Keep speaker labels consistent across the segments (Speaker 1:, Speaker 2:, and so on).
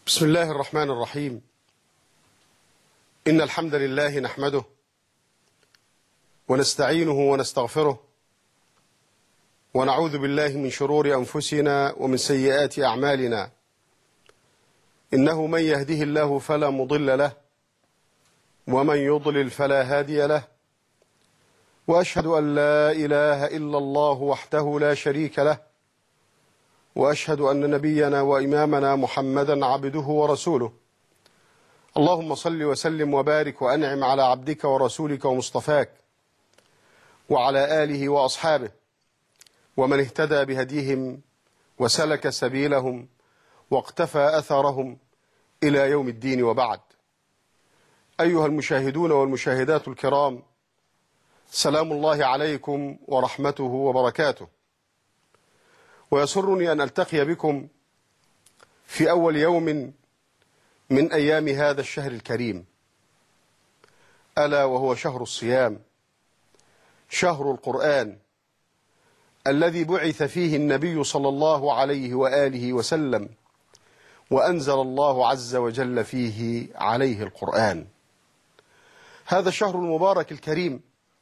Speaker 1: بسم الله الرحمن الرحيم. إن الحمد لله نحمده ونستعينه ونستغفره ونعوذ بالله من شرور أنفسنا ومن سيئات أعمالنا. إنه من يهده الله فلا مضل له ومن يضلل فلا هادي له، وأشهد أن لا إله إلا الله وحده لا شريك له، وأشهد أن نبينا وإمامنا محمدا عبده ورسوله. اللهم صل وسلم وبارك وأنعم على عبدك ورسولك ومصطفاك وعلى آله وأصحابه ومن اهتدى بهديهم وسلك سبيلهم واقتفى أثرهم إلى يوم الدين، وبعد. أيها المشاهدون والمشاهدات الكرام، سلام الله عليكم ورحمته وبركاته. ويسرني أن ألتقي بكم في أول يوم من أيام هذا الشهر الكريم، ألا وهو شهر الصيام، شهر القرآن الذي بعث فيه النبي صلى الله عليه وآله وسلم، وأنزل الله عز وجل فيه عليه القرآن. هذا الشهر المبارك الكريم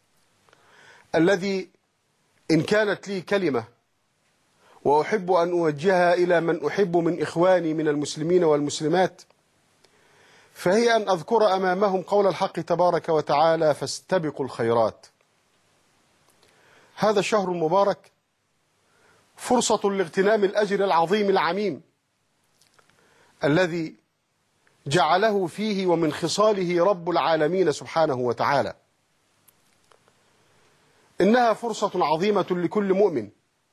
Speaker 1: الذي إن كانت لي كلمة وأحب أن أوجهها إلى من أحب من إخواني من المسلمين والمسلمات، فهي أن أذكر أمامهم قول الحق تبارك وتعالى: فاستبقوا الخيرات. هذا الشهر المبارك فرصة لاغتنام الأجر العظيم العميم الذي جعله فيه ومن خصاله رب العالمين سبحانه وتعالى. إنها فرصة عظيمة لكل مؤمن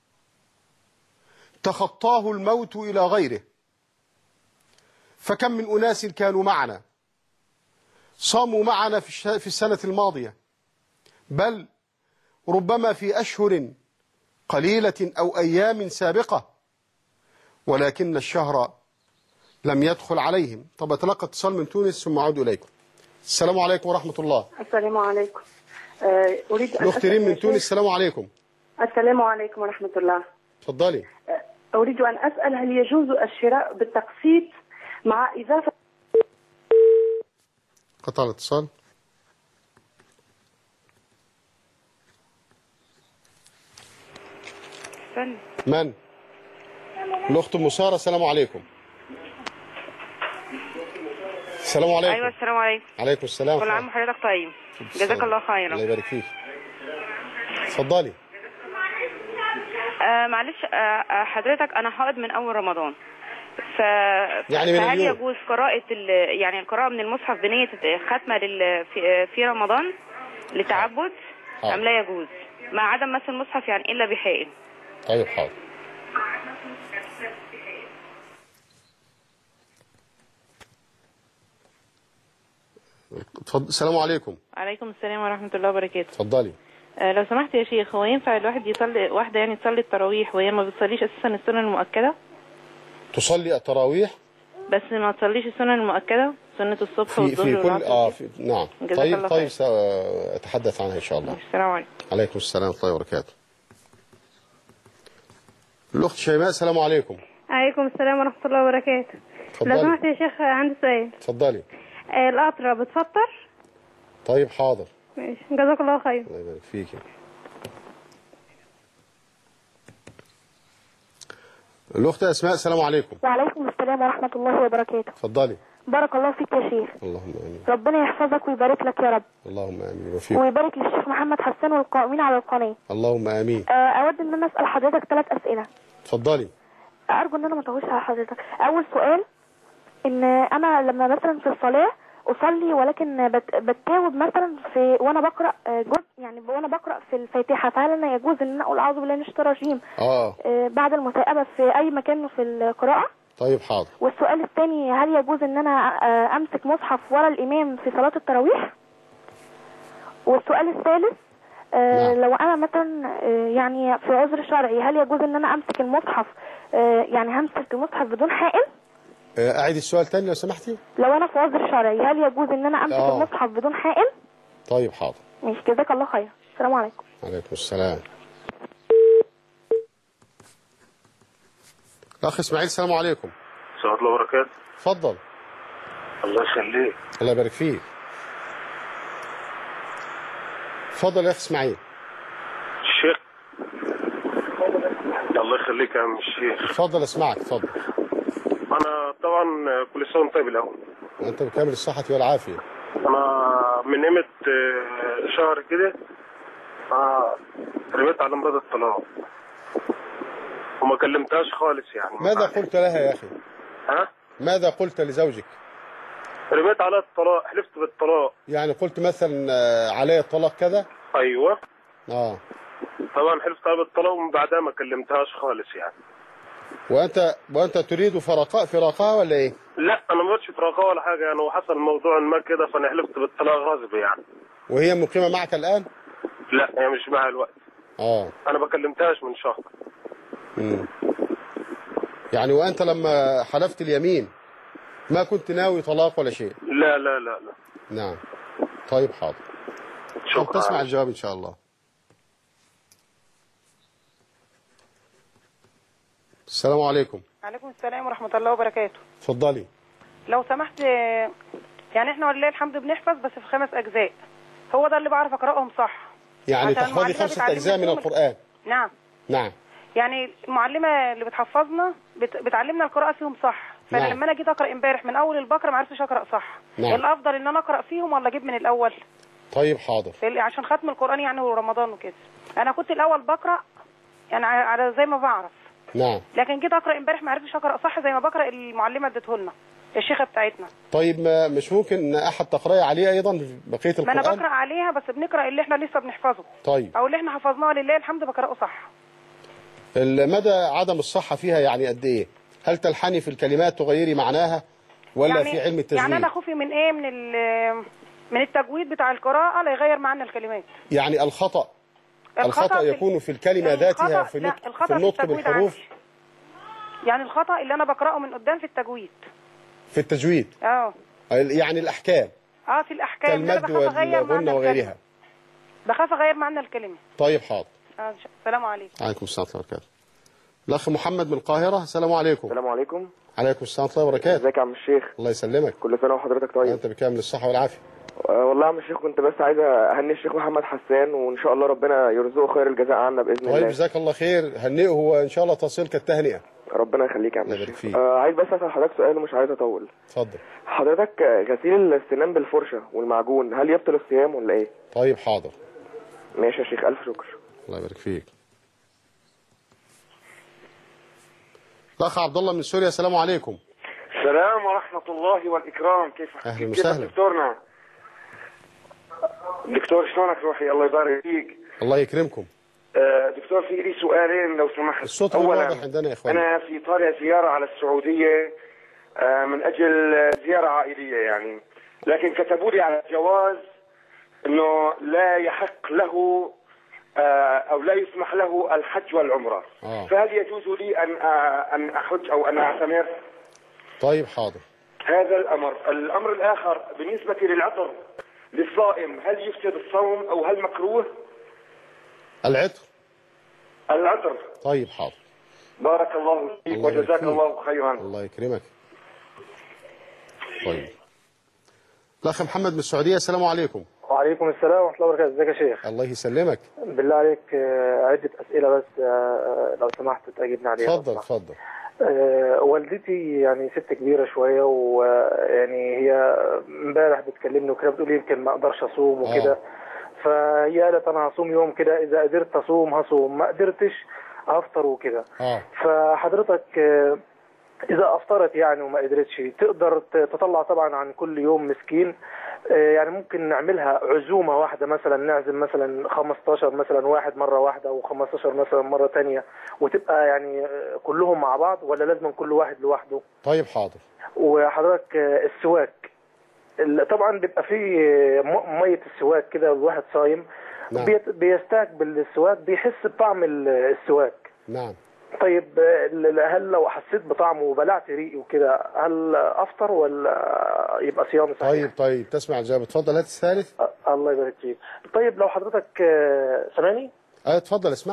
Speaker 1: تخطاه الموت إلى غيره، فكم من أناس كانوا معنا صاموا معنا في السنة الماضية، بل ربما في أشهر قليلة أو أيام سابقة، ولكن الشهر لم يدخل عليهم. طب أتلقى اتصال من تونس ثم أعود إليكم. السلام عليكم ورحمة الله.
Speaker 2: السلام عليكم. أريد أن
Speaker 1: الأخت ريم من تونس. السلام عليكم.
Speaker 2: السلام عليكم ورحمة الله.
Speaker 1: تفضلي.
Speaker 2: أريد أن أسأل: هل يجوز الشراء بالتقسيط مع إضافة؟
Speaker 1: قطع الاتصال. من؟ الأخت مسارة. السلام عليكم. السلام عليكم.
Speaker 3: ايوه السلام عليكم.
Speaker 1: عليكم السلام.
Speaker 3: كل عام وحضرتك طيب. جزاك الله خيرا.
Speaker 1: الله يبارك فيك. اتفضلي.
Speaker 3: معلش، حضرتك انا حائض من اول رمضان،
Speaker 1: يعني من
Speaker 3: فهل
Speaker 1: اليوم
Speaker 3: يجوز قراءة يعني القراءة من المصحف بنية ختمة في رمضان للتعبد ام لا يجوز، مع عدم مس المصحف يعني الا بحائل؟
Speaker 1: طيب حاضر. السلام عليكم.
Speaker 3: عليكم السلام ورحمة الله وبركاته.
Speaker 1: اتفضلي.
Speaker 3: لو سمحت يا شيخ، هو ينفع الواحد يصلي واحدة يعني تصلي التراويح وهي ما بتصليش اساسا السنن المؤكدة؟
Speaker 1: تصلي التراويح
Speaker 3: بس ما تصليش السنن المؤكدة، سنة الصبح والظهر
Speaker 1: في كل نعم. طيب سأتحدث عنها إن شاء الله.
Speaker 3: السلام عليكم.
Speaker 1: عليكم السلام ورحمة الله وبركاته. الأخت شيماء. السلام عليكم.
Speaker 4: عليكم السلام ورحمة الله وبركاته.
Speaker 1: اتفضلي.
Speaker 4: لو سمحت يا شيخ عندي سؤال.
Speaker 1: اتفضلي.
Speaker 4: القطرة بتفطر؟
Speaker 1: طيب حاضر.
Speaker 4: ماشي، جزاك الله خير.
Speaker 1: الله يبارك فيك. الأخت أسماء. السلام عليكم.
Speaker 4: وعليكم السلام ورحمة الله وبركاته.
Speaker 1: اتفضلي.
Speaker 4: بارك الله فيك يا شيخ.
Speaker 1: اللهم آمين.
Speaker 4: ربنا يحفظك ويبارك لك يا رب.
Speaker 1: اللهم آمين وفيك.
Speaker 4: ويبارك للشيخ محمد حسان والقائمين على القناة.
Speaker 1: اللهم آمين.
Speaker 4: أود إن أنا أسأل حضرتك 3 أسئلة.
Speaker 1: اتفضلي.
Speaker 4: أرجو إن أنا ما أطولش على حضرتك. أول سؤال: إن أنا لما مثلا في الصلاة أصلي ولكن بتجاوب مثلا وأنا بقرأ جزء، يعني وأنا بقرأ في الفاتحة، فهل أنا يجوز إن أنا أقول أعوذ بالله من الشيطان الرجيم بعد المتابعة في أي مكان في القراءة؟
Speaker 1: طيب حاضر.
Speaker 4: والسؤال الثاني: هل يجوز إن أنا أمسك مصحف ورا الإمام في صلاة التراويح؟ والسؤال الثالث: لو أنا مثلا يعني في عذر شرعي، هل يجوز إن أنا أمسك المصحف، يعني همسك المصحف بدون حائل؟
Speaker 1: أعيد السؤال تاني لو سمحتي.
Speaker 4: لو أنا في عذر شرعي هل يجوز إن أنا أمسك المصحف بدون حائل؟
Speaker 1: طيب حاضر.
Speaker 4: ماشي، جزاك الله خير. السلام عليكم.
Speaker 1: عليكم السلام. الأخ إسماعيل. السلام عليكم.
Speaker 5: ورحمة الله وبركاته.
Speaker 1: اتفضل.
Speaker 5: الله يخليك.
Speaker 1: الله يبارك فيك. اتفضل يا اخي اسماعيل.
Speaker 5: الشيخ الله يخليك يا عم الشيخ.
Speaker 1: اتفضل اسمعك. اتفضل.
Speaker 5: انا طبعا كل سنه وانت طيب الاول.
Speaker 1: انت بكامل الصحه والعافيه.
Speaker 5: انا من قيمه شهر كده رميت على مرات الطلاق وما كلمتهاش خالص يعني.
Speaker 1: ماذا قلت لها يا اخي؟
Speaker 5: ها؟
Speaker 1: ماذا قلت لزوجك؟
Speaker 5: رميت على الطلاق، حلفت بالطلاق.
Speaker 1: يعني قلت مثلا علي الطلاق كذا؟
Speaker 5: ايوه.
Speaker 1: طبعا
Speaker 5: حلفت على بالطلاق ومن بعدها ما كلمتهاش خالص يعني.
Speaker 1: وانت تريد فراقها ولا ايه؟
Speaker 5: لا انا ما قلتش فراقها ولا حاجه يعني، وحصل موضوع ما كده فانا حلفت بالطلاق غصب يعني.
Speaker 1: وهي مقيمه معك الان؟
Speaker 5: لا هي مش معايا الوقت. انا ما كلمتهاش من شهر.
Speaker 1: يعني وانت لما حلفت اليمين ما كنت ناوي طلاق ولا شيء؟
Speaker 5: لا لا لا لا.
Speaker 1: نعم. طيب حاضر.
Speaker 5: شكرا.
Speaker 1: تسمع الجواب ان شاء الله. السلام عليكم.
Speaker 6: وعليكم السلام ورحمة الله وبركاته.
Speaker 1: اتفضلي.
Speaker 6: لو سمحت، يعني احنا ولله الحمد بنحفظ بس في 5 أجزاء، هو ده اللي بعرف أقرأهم صح.
Speaker 1: يعني تحفظي 5 أجزاء من القرآن؟
Speaker 6: نعم.
Speaker 1: نعم.
Speaker 6: يعني المعلمة اللي بتحفظنا بتعلمنا القراءة فيهم صح، فأنا
Speaker 1: نعم.
Speaker 6: لما أنا جيت أقرأ امبارح من أول البقرة ما عرفتش أقرأ صح.
Speaker 1: نعم.
Speaker 6: الأفضل إن أنا أقرأ فيهم ولا أجيب من الأول؟
Speaker 1: طيب حاضر.
Speaker 6: عشان ختم القرآن يعني ورمضان وكده. أنا كنت الأول بقرأ يعني على زي ما بعرف.
Speaker 1: نعم.
Speaker 6: لكن جيت أقرأ امبارح ما عرفتش أقرأ صح زي ما بقرأ المعلمة ادته لنا، الشيخة بتاعتنا.
Speaker 1: طيب ما مش ممكن أحد تقرأي عليه أيضا بقية القرآن؟
Speaker 6: ما أنا بقرأ عليها بس بنقرأ اللي احنا لسه بنحفظه.
Speaker 1: طيب.
Speaker 6: أو اللي احنا حفظناه لله الحمد بقرأه صح.
Speaker 1: مدى عدم الصحة فيها يعني قد إيه؟ هل تلحني في الكلمات تغيري معناها ولا
Speaker 6: يعني
Speaker 1: في علم التجويد؟
Speaker 6: يعني أنا خوفي من إيه؟ من التجويد بتاع القراءة لا يغير معنى الكلمات.
Speaker 1: يعني الخطأ يكون في الكلمة ذاتها في النطق بالحروف.
Speaker 6: يعني الخطأ اللي أنا بقرأه من قدام في التجويد.
Speaker 1: في التجويد. يعني الأحكام.
Speaker 6: في الأحكام
Speaker 1: كالمد والغنة وغيرها.
Speaker 6: بخاف أغير معنى الكلمة.
Speaker 1: طيب حاضر.
Speaker 6: السلام عليكم.
Speaker 1: عليكم السلام ورحمة الله وبركاته. الأخ محمد من القاهرة. السلام عليكم.
Speaker 7: السلام عليكم.
Speaker 1: عليكم السلام ورحمة الله وبركاته.
Speaker 7: ازيك يا عم الشيخ؟ الله
Speaker 1: يسلمك.
Speaker 7: كل سنة وحضرتك طيب.
Speaker 1: أنت بكامل الصحة والعافية.
Speaker 7: والله يا عم الشيخ كنت بس عايز اهني الشيخ محمد حسان وان شاء الله ربنا يرزقه خير الجزاء عنا باذن الله.
Speaker 1: طيب جزاك الله خير، هنئه وان شاء الله تصلك التهنئه.
Speaker 7: ربنا يخليك يا عم الشيخ. عايز بس اسال حضرتك سؤال ومش عايز اطول.
Speaker 1: اتفضل.
Speaker 7: حضرتك غسيل السنان بالفرشه والمعجون هل يبطل الصيام ولا ايه؟
Speaker 1: طيب حاضر.
Speaker 7: ماشي يا شيخ، الف شكر.
Speaker 1: الله يبارك فيك. الاخ عبد الله من سوريا. السلام عليكم.
Speaker 8: السلام ورحمة الله والإكرام. كيف
Speaker 1: أهلا وسهلا
Speaker 8: دكتورنا؟ دكتور شلونك روحي؟ الله يبارك فيك.
Speaker 1: الله يكرمكم.
Speaker 8: دكتور في لي سؤالين لو سمحت.
Speaker 1: الصوت واضح عندنا يا إخوان.
Speaker 8: أنا في طالع زيارة على السعودية من أجل زيارة عائلية يعني، لكن كتبوا لي على الجواز إنه لا يحق له أو لا يسمح له الحج والعمرة. فهل يجوز لي أن أحج أو أن أعتمر؟
Speaker 1: طيب حاضر.
Speaker 8: هذا الأمر الآخر بالنسبة للعطر للصائم هل يفسد الصوم أو هل مكروه؟ العطر.
Speaker 1: طيب حاضر.
Speaker 8: بارك الله فيك وجزاك الله خيرا.
Speaker 1: الله يكرمك. طيب. الأخ محمد من السعودية. السلام عليكم.
Speaker 9: وعليكم السلام ورحمة الله وبركاته. ازيك يا شيخ؟
Speaker 1: الله يسلمك.
Speaker 9: بالله عليك عدة أسئلة بس لو سمحت تجيبنا عليها.
Speaker 1: اتفضل.
Speaker 9: والدتي يعني ست كبيرة شوية، ويعني هي امبارح بتكلمني وكده بتقول يمكن ما اقدرش اصوم وكده. فهي قالت انا هصوم يوم كده، اذا قدرت اصوم هصوم، ما قدرتش هفطر وكده. فحضرتك اذا افطرت يعني وما قدرتش تقدر تطلع طبعا عن كل يوم مسكين، يعني ممكن نعملها عزومة واحدة مثلا، نعزم مثلا 15 مثلا واحد مرة واحدة و15 مثلا مرة تانية، وتبقى يعني كلهم مع بعض، ولا لازم كل واحد لوحده؟
Speaker 1: طيب حاضر.
Speaker 9: وحضرتك السواك طبعا بيبقى فيه مية السواك كده، الواحد صايم
Speaker 1: نعم.
Speaker 9: بيستاك بالسواك بيحس بطعم السواك.
Speaker 1: نعم.
Speaker 9: طيب هل لو حسيت بطعمه وبلعت ريقي وكده هل افطر ولا يبقى صيام صحيح؟
Speaker 1: طيب تسمع الجواب. اتفضل. هات الثالث.
Speaker 9: الله يبارك فيك. طيب لو حضرتك سامعني؟
Speaker 1: اتفضل اسمعك.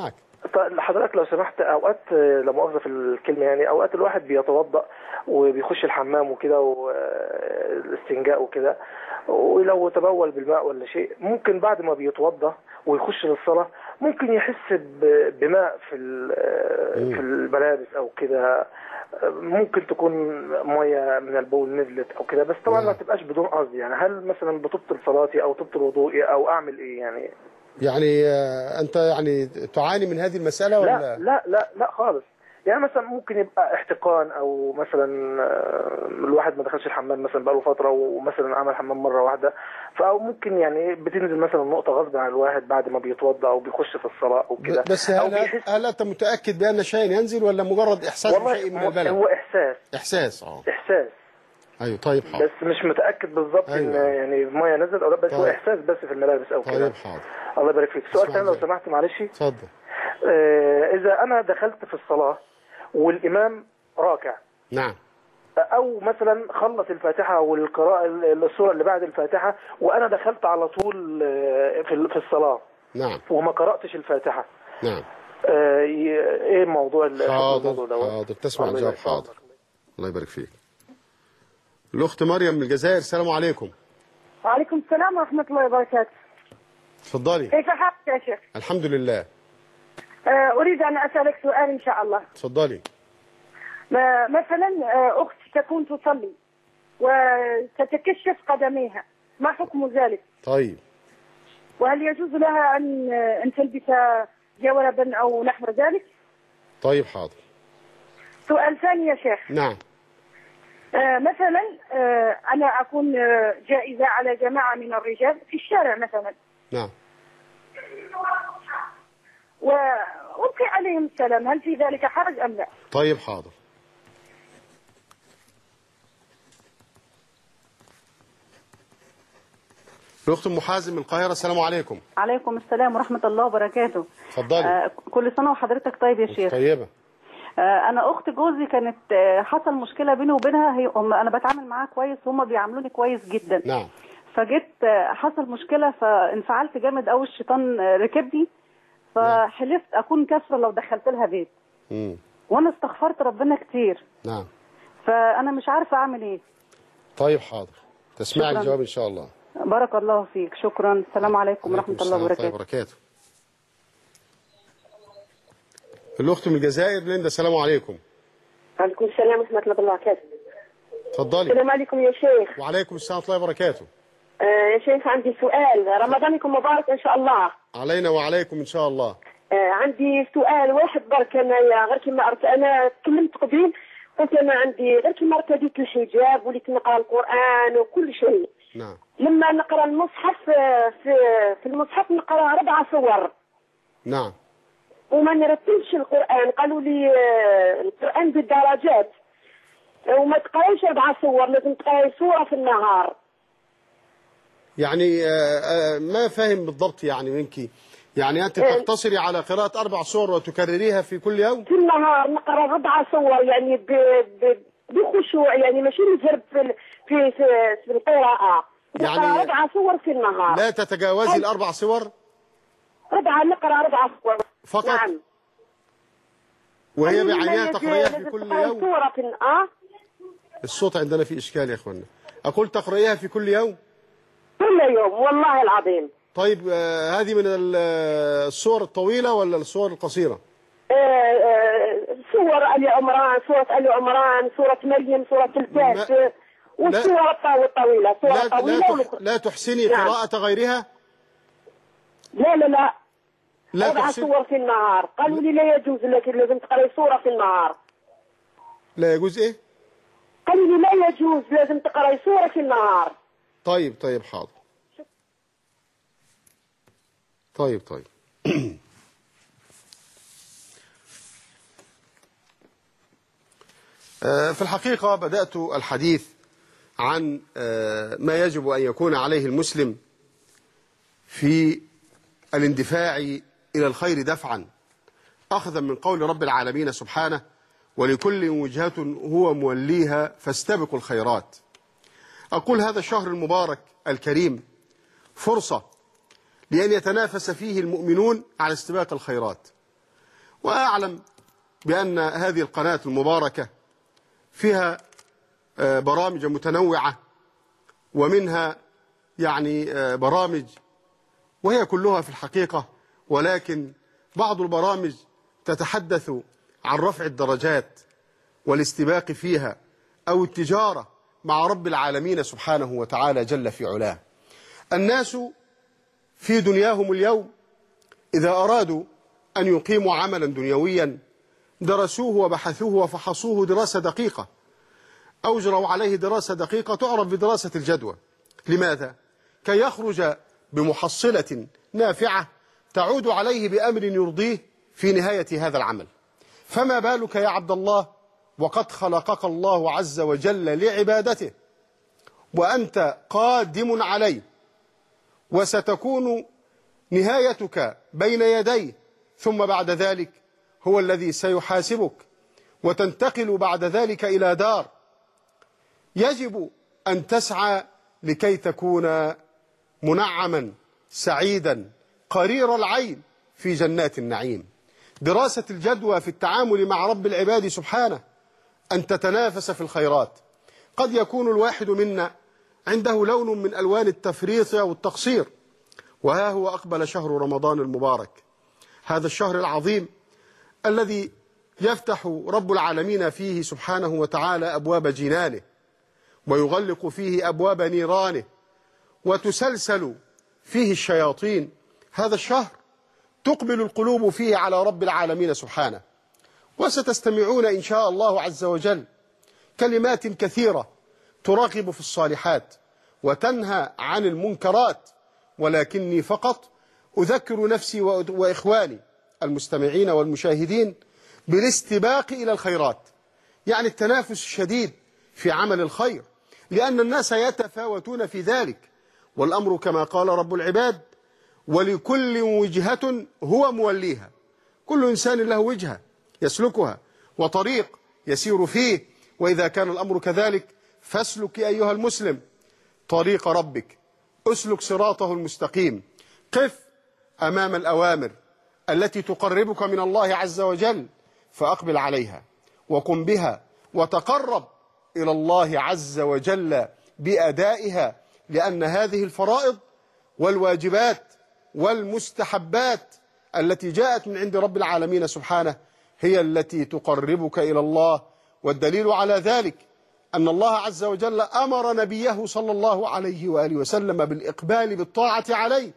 Speaker 9: حضرتك لو سمحت، اوقات لا مؤاخذه في الكلمه يعني، اوقات الواحد بيتوضا وبيخش الحمام وكده والاستنجاء وكده، ولو تبول بالماء ولا شيء، ممكن بعد ما بيتوضا ويخش للصلاه ممكن يحس بماء في الملابس او كده، ممكن تكون ميه من البول نزلت او كده، بس طبعا ما تبقاش بدون قصد يعني. هل مثلا بتبطل صلاتي او تبطل وضوئي او اعمل ايه يعني؟
Speaker 1: يعني انت يعني تعاني من هذه المسألة ولا؟
Speaker 9: لا خالص. يعني مثلا ممكن يبقى احتقان، او مثلا الواحد ما دخلش الحمام مثلا بقاله فتره ومثلا عمل حمام مره واحده، فأو ممكن يعني بتنزل مثلا نقطه غصب عن الواحد بعد ما بيتوضا او بيخش في الصلاه او كده.
Speaker 1: بس هل انت متاكد بان شيء ينزل ولا مجرد احساس بشيء من البلد؟
Speaker 9: هو احساس. احساس.
Speaker 1: ايوه طيب حاضر.
Speaker 9: بس مش متاكد بالظبط ان يعني ميه نزلت او لا، بس هو احساس بس في الملابس او كده.
Speaker 1: طيب حاضر.
Speaker 9: الله يبارك فيك. سؤال ثاني لو سمحت معلش.
Speaker 1: اتفضل.
Speaker 9: اذا انا دخلت في الصلاه والإمام راكع،
Speaker 1: نعم،
Speaker 9: أو مثلا خلص الفاتحة والقراءة السورة اللي بعد الفاتحة وأنا دخلت على طول في الصلاة،
Speaker 1: نعم،
Speaker 9: وما قرأتش الفاتحة،
Speaker 1: نعم،
Speaker 9: إيه الموضوع ده؟
Speaker 1: حاضر تسمع الجواب. حاضر. الله يبارك فيك. الأخت مريم من الجزائر، السلام عليكم.
Speaker 10: وعليكم السلام ورحمة الله وبركاته.
Speaker 1: اتفضلي.
Speaker 10: كيف حالك يا شيخ؟
Speaker 1: الحمد لله.
Speaker 10: أريد أن أسألك سؤال إن شاء الله.
Speaker 1: اتفضلي.
Speaker 10: مثلا أختي تكون تصلي وتتكشف قدميها، ما حكم ذلك؟
Speaker 1: طيب.
Speaker 10: وهل يجوز لها أن تلبس جوربا أو نحو ذلك؟
Speaker 1: طيب حاضر.
Speaker 10: سؤال ثاني يا شيخ.
Speaker 1: نعم.
Speaker 10: مثلا أنا أكون جائزة على جماعة من الرجال في الشارع مثلا.
Speaker 1: نعم.
Speaker 10: وألقي عليهم السلام، هل في ذلك حرج أم لا؟
Speaker 1: طيب حاضر. الأخت أم حازم من القاهرة، السلام عليكم.
Speaker 11: عليكم السلام ورحمة الله وبركاته.
Speaker 1: اتفضلي.
Speaker 11: كل سنة وحضرتك طيب يا شيخ.
Speaker 1: طيبة.
Speaker 11: أنا أخت جوزي كانت حصل مشكلة بيني وبينها، أنا بتعامل معاها كويس وهم بيعاملوني كويس جدا.
Speaker 1: نعم.
Speaker 11: فجيت حصل مشكلة فانفعلت جامد أوي، الشيطان ركبني، فحلفت أكون كسرة لو دخلت لها بيت. وأنا استغفرت ربنا كتير.
Speaker 1: نعم.
Speaker 11: فأنا مش عارفة أعمل إيه.
Speaker 1: طيب حاضر، تسمعي الجواب إن شاء الله.
Speaker 11: بارك الله فيك، شكرا. السلام عليكم ورحمة الله وبركاته.
Speaker 1: الأخت من الجزائر ليندا، السلام عليكم.
Speaker 12: وعليكم السلام ورحمة الله وبركاته.
Speaker 1: اتفضلي.
Speaker 12: السلام عليكم يا شيخ.
Speaker 1: وعليكم السلام ورحمة الله وبركاته.
Speaker 12: يا شيخ عندي سؤال، رمضانكم مبارك إن شاء الله.
Speaker 1: علينا وعليكم إن شاء الله.
Speaker 12: عندي سؤال واحد برك، أنا غير كما أنا تكلمت قبيل، قلت أنا عندي غير كما ارتديت الحجاب وليت نقرأ القرآن وكل شيء.
Speaker 1: نعم.
Speaker 12: لما نقرأ المصحف في المصحف نقرأ 4 صور.
Speaker 1: نعم.
Speaker 12: وما نرتبش القرآن، قالوا لي القرآن بالدرجات، وما تقرايش 4 صور، لازم تقراي سورة في النهار.
Speaker 1: يعني ما فاهم بالضبط يعني منك، يعني أنت تقتصري على قراءة 4 صور وتكرريها في كل يوم؟
Speaker 12: في النهار نقرأ 4 صور يعني بخشوع، يعني ماشي نزرب في القراءة،
Speaker 1: يعني
Speaker 12: نقرأ 4 صور في النهار.
Speaker 1: لا تتجاوزي ال4 صور؟
Speaker 12: 4 نقرأ 4 صور
Speaker 1: فقط؟
Speaker 12: نعم.
Speaker 1: وهي بعينها تقرأيها في كل يوم؟
Speaker 12: سورة في
Speaker 1: الصوت عندنا فيه إشكال يا إخوانا. أقول تقرأيها في كل يوم؟
Speaker 12: كل يوم والله العظيم.
Speaker 1: طيب هذه من الصور الطويلة ولا الصور القصيرة؟
Speaker 12: سورة آل عمران، سورة آل عمران، سورة مريم، سورة الكهف، والسورة الطويلة، سورة طويلة.
Speaker 1: لا تحسني قراءة غيرها؟
Speaker 12: لا 4
Speaker 1: تحسن...
Speaker 12: صور في النهار، قالوا لي لا يجوز لك، لازم تقرأي سورة في النهار.
Speaker 1: لا يجوز إيه؟
Speaker 12: قالوا لي لا يجوز، لازم تقرأي سورة في النهار.
Speaker 1: طيب حاضر. طيب في الحقيقة بدأت الحديث عن ما يجب أن يكون عليه المسلم في الاندفاع إلى الخير دفعا، أخذا من قول رب العالمين سبحانه: ولكل وجهة هو موليها فاستبقوا الخيرات. أقول هذا الشهر المبارك الكريم فرصة لأن يتنافس فيه المؤمنون على استباق الخيرات، وأعلم بأن هذه القناة المباركة فيها برامج متنوعة، ومنها يعني برامج وهي كلها في الحقيقة، ولكن بعض البرامج تتحدث عن رفع الدرجات والاستباق فيها أو التجارة مع رب العالمين سبحانه وتعالى جل في علاه. الناس في دنياهم اليوم إذا أرادوا أن يقيموا عملا دنيويا درسوه وبحثوه وفحصوه دراسة دقيقة، أجروا عليه دراسة دقيقة تعرف بدراسة الجدوى. لماذا؟ كي يخرج بمحصلة نافعة تعود عليه بأمر يرضيه في نهاية هذا العمل. فما بالك يا عبد الله وقد خلقك الله عز وجل لعبادته وأنت قادم عليه، وستكون نهايتك بين يديه، ثم بعد ذلك هو الذي سيحاسبك، وتنتقل بعد ذلك إلى دار يجب أن تسعى لكي تكون منعما سعيدا قرير العين في جنات النعيم. دراسة الجدوى في التعامل مع رب العباد سبحانه، أن تتنافس في الخيرات. قد يكون الواحد منا عنده لون من ألوان التفريط أو التقصير، وها هو أقبل شهر رمضان المبارك، هذا الشهر العظيم الذي يفتح رب العالمين فيه سبحانه وتعالى أبواب جنانه، ويغلق فيه أبواب نيرانه، وتسلسل فيه الشياطين. هذا الشهر تقبل القلوب فيه على رب العالمين سبحانه. وستستمعون إن شاء الله عز وجل كلمات كثيرة تراغب في الصالحات وتنهى عن المنكرات، ولكني فقط أذكر نفسي وإخواني المستمعين والمشاهدين بالاستباق إلى الخيرات، يعني التنافس الشديد في عمل الخير، لأن الناس يتفاوتون في ذلك، والأمر كما قال رب العباد: ولكل وجهة هو موليها. كل إنسان له وجهة يسلكها وطريق يسير فيه، وإذا كان الأمر كذلك فاسلك أيها المسلم طريق ربك، أسلك صراطه المستقيم، قف أمام الأوامر التي تقربك من الله عز وجل فأقبل عليها وقم بها، وتقرب إلى الله عز وجل بأدائها، لأن هذه الفرائض والواجبات والمستحبات التي جاءت من عند رب العالمين سبحانه هي التي تقربك إلى الله. والدليل على ذلك أن الله عز وجل أمر نبيه صلى الله عليه وآله وسلم بالإقبال بالطاعة عليه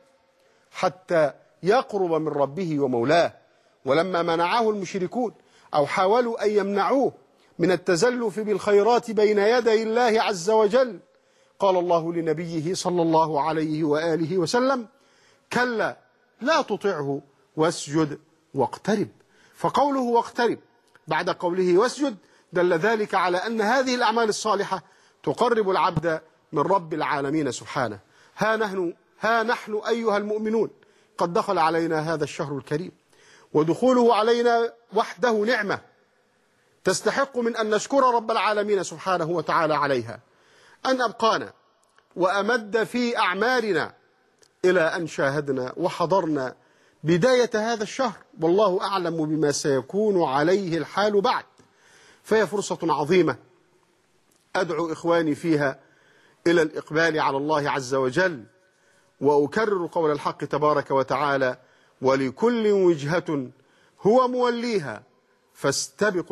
Speaker 1: حتى يقرب من ربه ومولاه. ولما منعه المشركون أو حاولوا أن يمنعوه من التزلف بالخيرات بين يدي الله عز وجل، قال الله لنبيه صلى الله عليه وآله وسلم: كلا لا تطعه واسجد واقترب. فقوله واقترب بعد قوله واسجد دل ذلك على أن هذه الأعمال الصالحة تقرب العبد من رب العالمين سبحانه. ها نحن أيها المؤمنون قد دخل علينا هذا الشهر الكريم، ودخوله علينا وحده نعمة تستحق من أن نشكر رب العالمين سبحانه وتعالى عليها، أن أبقانا وأمد في أعمارنا إلى أن شاهدنا وحضرنا بداية هذا الشهر، والله أعلم بما سيكون عليه الحال بعد. فهي فرصة عظيمة أدعو إخواني فيها إلى الإقبال على الله عز وجل، وأكرر قول الحق تبارك وتعالى: ولكل وجهة هو موليها فاستبقوا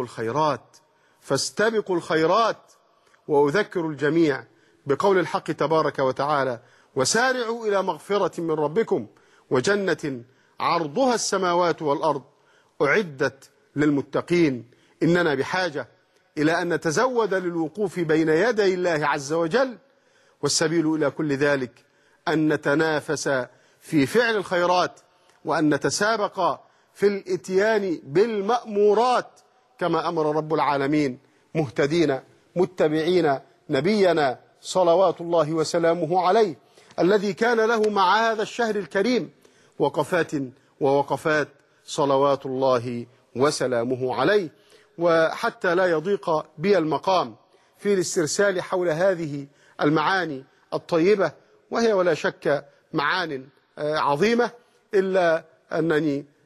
Speaker 1: الخيرات. وأذكر الجميع بقول الحق تبارك وتعالى: وسارعوا إلى مغفرة من ربكم وجنة عرضها السماوات والأرض أعدت للمتقين. إننا بحاجة إلى أن نتزود للوقوف بين يدي الله عز وجل، والسبيل إلى كل ذلك أن نتنافس في فعل الخيرات، وأن نتسابق في الإتيان بالمأمورات كما أمر رب العالمين، مهتدين متبعين نبينا صلوات الله وسلامه عليه، الذي كان له مع هذا الشهر الكريم ووقفات صلوات الله وسلامه عليه. وحتى لا يضيق بي المقام في الاسترسال حول هذه المعاني الطيبة، وهي ولا شك معان عظيمة، إلا أنني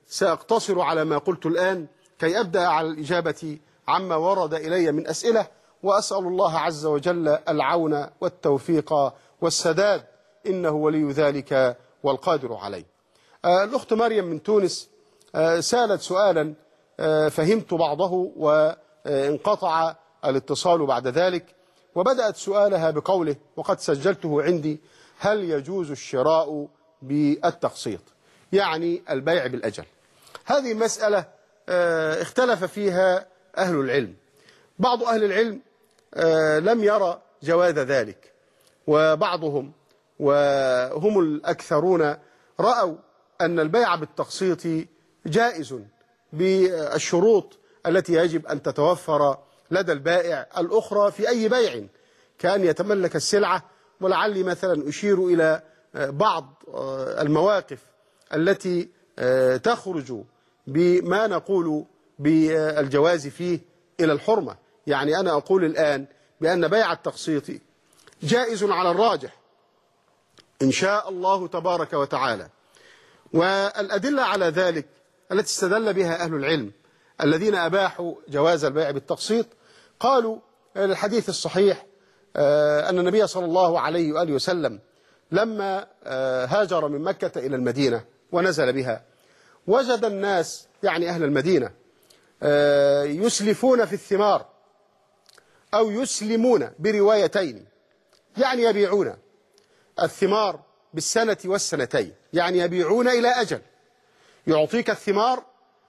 Speaker 1: سأقتصر على ما قلت الآن كي أبدأ على الإجابة عما ورد إلي من أسئلة، وأسأل الله عز وجل العون والتوفيق والسداد، إنه ولي ذلك والقادر عليه. الأخت مريم من تونس سألت سؤالا فهمت بعضه وانقطع الاتصال بعد ذلك، وبدأت سؤالها بقوله وقد سجلته عندي: هل يجوز الشراء بالتقسيط، يعني البيع بالأجل؟ هذه المسألة اختلف فيها أهل العلم. بعض أهل العلم لم يرى جواز ذلك، وبعضهم وهم الأكثرون رأوا أن البيع بالتقسيط جائز بالشروط التي يجب أن تتوفر لدى البائع الأخرى في أي بيع، كأن يتملك السلعة. ولعلي مثلا أشير إلى بعض المواقف التي تخرج بما نقول بالجواز فيه إلى الحرمة. يعني أنا أقول الآن بأن بيع التقسيط جائز على الراجح إن شاء الله تبارك وتعالى، والأدلة على ذلك التي استدل بها أهل العلم الذين أباحوا جواز البيع بالتقسيط قالوا الحديث الصحيح أن النبي صلى الله عليه وآله وسلم لما هاجر من مكة إلى المدينة ونزل بها وجد الناس يعني أهل المدينة يسلفون في الثمار أو يسلمون بروايتين، يعني يبيعون الثمار بالسنة والسنتين، يعني يبيعون إلى أجل، يعطيك الثمار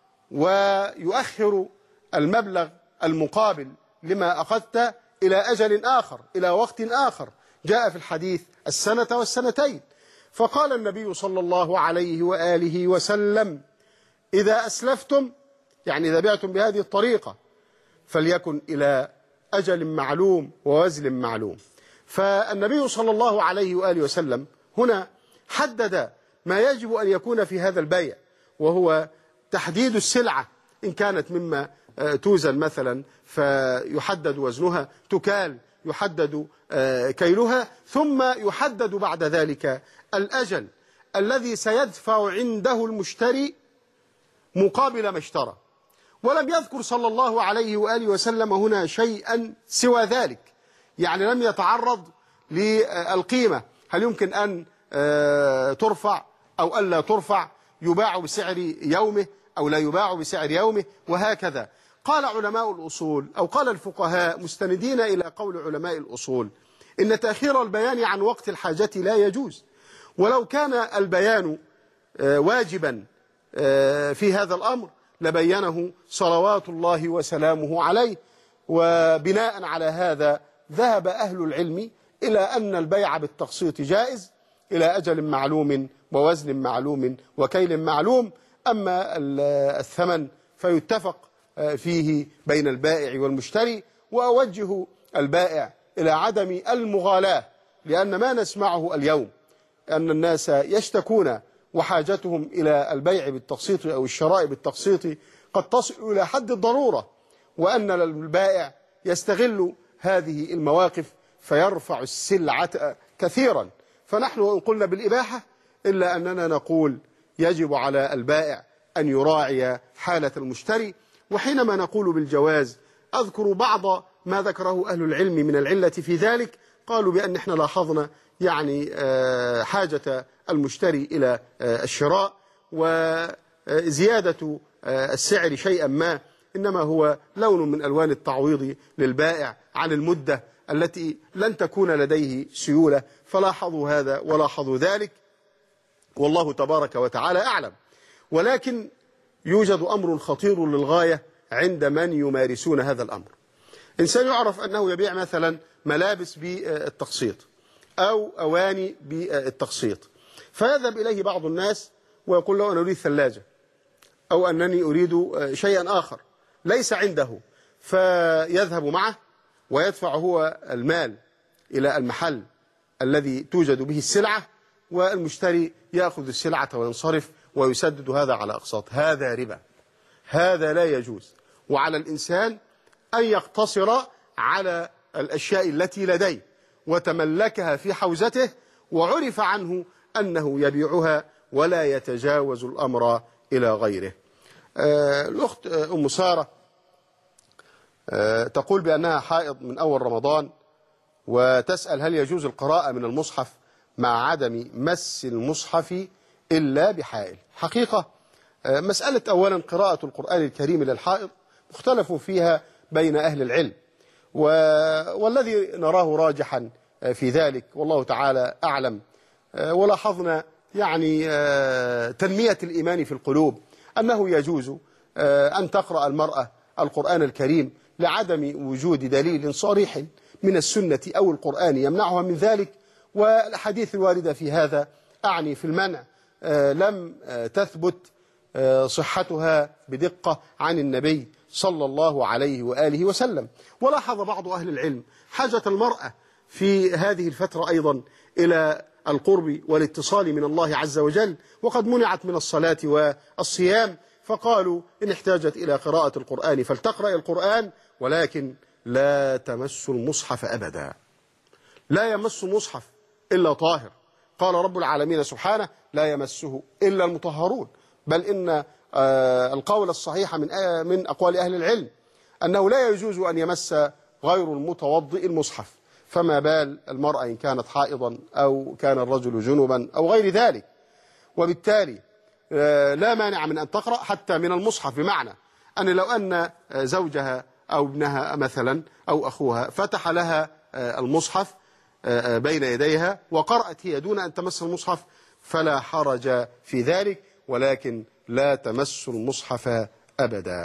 Speaker 1: ويؤخر المبلغ المقابل لما أخذت إلى أجل آخر، إلى وقت آخر. جاء في الحديث السنة والسنتين. فقال النبي صلى الله عليه وآله وسلم: إذا أسلفتم، يعني إذا بعتم بهذه الطريقة، فليكن إلى أجل معلوم ووزن معلوم. فالنبي صلى الله عليه وآله وسلم هنا حدد ما يجب أن يكون في هذا البيع، وهو تحديد السلعة، إن كانت مما توزن مثلا فيحدد وزنها، تكال يحدد كيلها، ثم يحدد بعد ذلك الأجل الذي سيدفع عنده المشتري مقابل ما اشترى. ولم يذكر صلى الله عليه وآله وسلم هنا شيئا سوى ذلك، يعني لم يتعرض للقيمة، هل يمكن أن ترفع أو ألا ترفع، يباع بسعر يومه أو لا يباع بسعر يومه، وهكذا. قال علماء الأصول أو قال الفقهاء مستندين إلى قول علماء الأصول إن تأخير البيان عن وقت الحاجة لا يجوز، ولو كان البيان واجبا في هذا الأمر لبينه صلوات الله وسلامه عليه. وبناء على هذا ذهب أهل العلم إلى أن البيع بالتقسيط جائز إلى أجل معلوم ووزن معلوم وكيل معلوم. أما الثمن فيتفق فيه بين البائع والمشتري. وأوجه البائع إلى عدم المغالاة، لأن ما نسمعه اليوم أن الناس يشتكون وحاجتهم إلى البيع بالتقسيط أو الشراء بالتقسيط قد تصل إلى حد الضرورة، وأن البائع يستغل هذه المواقف فيرفع السلعة كثيرا. فنحن إن قلنا بالإباحة إلا أننا نقول يجب على البائع أن يراعي حالة المشتري. وحينما نقول بالجواز أذكر بعض ما ذكره أهل العلم من العلة في ذلك. قالوا بأن احنا لاحظنا يعني حاجة المشتري إلى الشراء، وزيادة السعر شيئا ما إنما هو لون من ألوان التعويض للبائع عن المدة التي لن تكون لديه سيولة. فلاحظوا هذا ولاحظوا ذلك، والله تبارك وتعالى أعلم. ولكن يوجد أمر خطير للغاية عند من يمارسون هذا الأمر. إنسان يعرف أنه يبيع مثلا ملابس بالتقسيط أو أواني بالتقسيط، فيذهب إليه بعض الناس ويقول له أنا أريد ثلاجة أو أنني أريد شيئا آخر ليس عنده، فيذهب معه ويدفع هو المال إلى المحل الذي توجد به السلعة، والمشتري يأخذ السلعة وينصرف ويسدد هذا على أقساط. هذا ربا، هذا لا يجوز. وعلى الإنسان أن يقتصر على الأشياء التي لديه وتملكها في حوزته، وعرف عنه أنه يبيعها ولا يتجاوز الأمر إلى غيره. الأخت أم سارة تقول بأنها حائض من أول رمضان، وتسأل هل يجوز القراءة من المصحف مع عدم مس المصحف إلا بحائل. حقيقة مسألة أولا قراءة القرآن الكريم للحائض مختلف فيها بين أهل العلم، والذي نراه راجحا في ذلك والله تعالى أعلم، ولاحظنا يعني تنمية الإيمان في القلوب، أنه يجوز أن تقرأ المرأة القرآن الكريم لعدم وجود دليل صريح من السنة أو القرآن يمنعها من ذلك، والحديث الواردة في هذا أعني في المنع لم تثبت صحتها بدقة عن النبي صلى الله عليه وآله وسلم. ولاحظ بعض أهل العلم حاجة المرأة في هذه الفترة أيضا إلى القرب والاتصال من الله عز وجل، وقد منعت من الصلاة والصيام، فقالوا إن احتاجت إلى قراءة القرآن فلتقرأ القرآن، ولكن لا تمس المصحف أبدا. لا يمس المصحف إلا طاهر، قال رب العالمين سبحانه لا يمسه إلا المطهرون، بل إن القول الصحيح من أقوال أهل العلم أنه لا يجوز أن يمس غير المتوضئ المصحف، فما بال المرأة إن كانت حائضا أو كان الرجل جنبا أو غير ذلك. وبالتالي لا مانع من أن تقرأ حتى من المصحف، بمعنى أن لو أن زوجها أو ابنها مثلا أو أخوها فتح لها المصحف بين يديها وقرأت هي دون أن تمس المصحف فلا حرج في ذلك، ولكن لا تمس المصحف أبدا.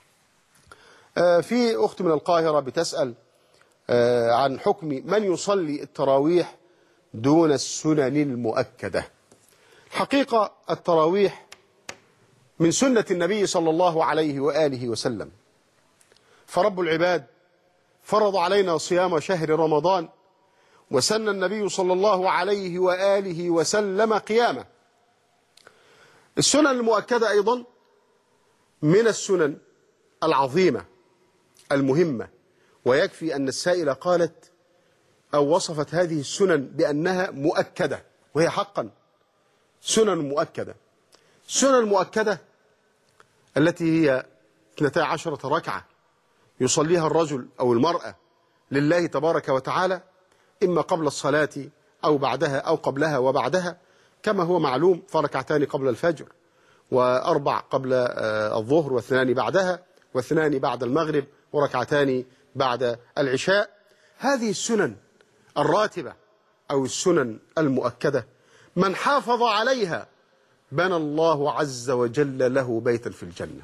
Speaker 1: في أخت من القاهرة بتسأل عن حكم من يصلي التراويح دون السنن المؤكدة. حقيقة التراويح من سنة النبي صلى الله عليه وآله وسلم، فرب العباد فرض علينا صيام شهر رمضان، وسن النبي صلى الله عليه وآله وسلم قيامه. السنن المؤكدة أيضا من السنن العظيمة المهمة، ويكفي أن السائلة قالت أو وصفت هذه السنن بأنها مؤكدة، وهي حقا سنن مؤكدة. السنن المؤكدة التي هي 12 ركعة يصليها الرجل أو المرأة لله تبارك وتعالى، إما قبل الصلاة أو بعدها أو قبلها وبعدها، كما هو معلوم، فركعتان قبل الفجر، وأربع قبل الظهر، واثنان بعدها، واثنان بعد المغرب، وركعتان بعد العشاء. هذه السنن الراتبة أو السنن المؤكدة من حافظ عليها بنى الله عز وجل له بيتا في الجنة،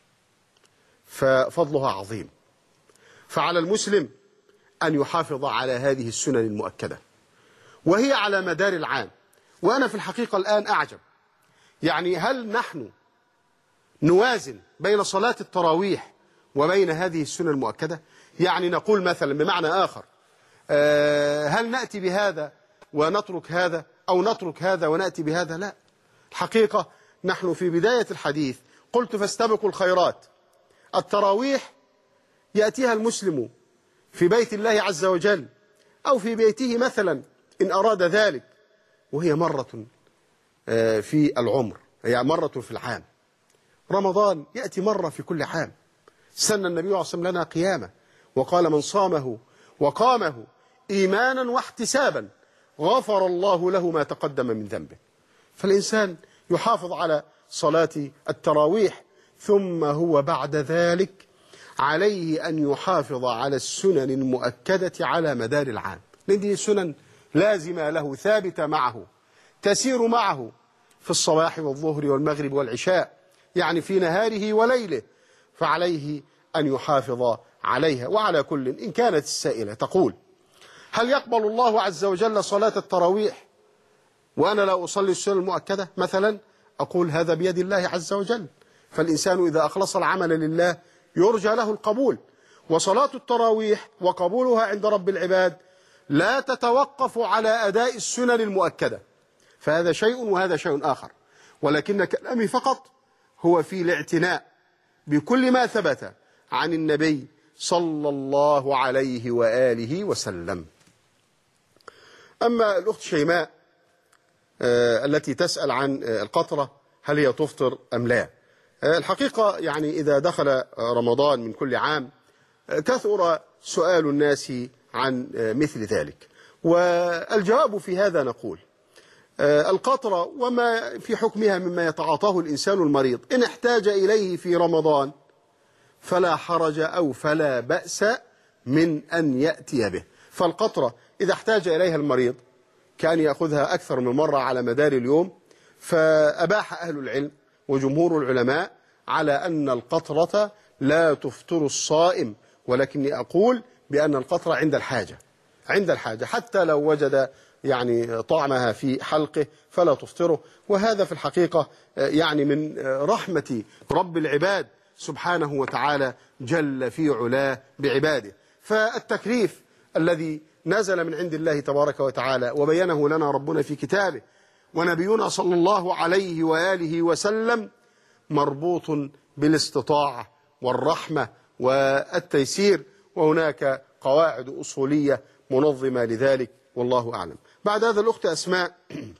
Speaker 1: ففضلها عظيم. فعلى المسلم أن يحافظ على هذه السنن المؤكدة، وهي على مدار العام. وأنا في الحقيقة الآن أعجب، يعني هل نحن نوازن بين صلاة التراويح وبين هذه السنن المؤكدة؟ يعني نقول مثلا بمعنى آخر، هل نأتي بهذا ونترك هذا، أو نترك هذا ونأتي بهذا؟ لا، الحقيقة نحن في بداية الحديث قلت فاستبقوا الخيرات. التراويح يأتيها المسلم في بيت الله عز وجل أو في بيته مثلا إن أراد ذلك، وهي مرة في العمر، هي مرة في العام. رمضان يأتي مرة في كل عام. سن النبي صلى الله عليه وسلم لنا قيامة، وقال من صامه وقامه إيمانا واحتسابا غفر الله له ما تقدم من ذنبه. فالإنسان يحافظ على صلاة التراويح، ثم هو بعد ذلك عليه أن يحافظ على السنن المؤكدة على مدار العام، لأن دي سنن لازمة له ثابتة معه، تسير معه في الصباح والظهر والمغرب والعشاء، يعني في نهاره وليله، فعليه أن يحافظ عليها. وعلى كل، إن كانت السائلة تقول هل يقبل الله عز وجل صلاة التراويح وأنا لا أصلي السنن المؤكدة مثلا، أقول هذا بيد الله عز وجل، فالإنسان إذا أخلص العمل لله يرجى له القبول. وصلاة التراويح وقبولها عند رب العباد لا تتوقف على أداء السنن المؤكدة، فهذا شيء وهذا شيء آخر. ولكن كلامي فقط هو في الاعتناء بكل ما ثبت عن النبي صلى الله عليه وآله وسلم. أما الأخت شيماء التي تسأل عن القطرة، هل هي تفطر أم لا. الحقيقة يعني إذا دخل رمضان من كل عام كثر سؤال الناس عن مثل ذلك، والجواب في هذا نقول القطرة وما في حكمها مما يتعاطاه الإنسان المريض إن احتاج إليه في رمضان فلا حرج أو فلا بأس من أن يأتي به. فالقطرة إذا احتاج إليها المريض كان يأخذها أكثر من مرة على مدار اليوم، فأباح أهل العلم وجمهور العلماء على أن القطرة لا تفطر الصائم، ولكني أقول بأن القطرة عند الحاجة حتى لو وجد يعني طعمها في حلقه فلا تفطره. وهذا في الحقيقة يعني من رحمة رب العباد سبحانه وتعالى جل في علاه بعباده. فالتكليف الذي نزل من عند الله تبارك وتعالى وبينه لنا ربنا في كتابه ونبينا صلى الله عليه وآله وسلم مربوط بالاستطاعة والرحمة والتيسير، وهناك قواعد أصولية منظمة لذلك والله أعلم. بعد هذا الأخت أسماء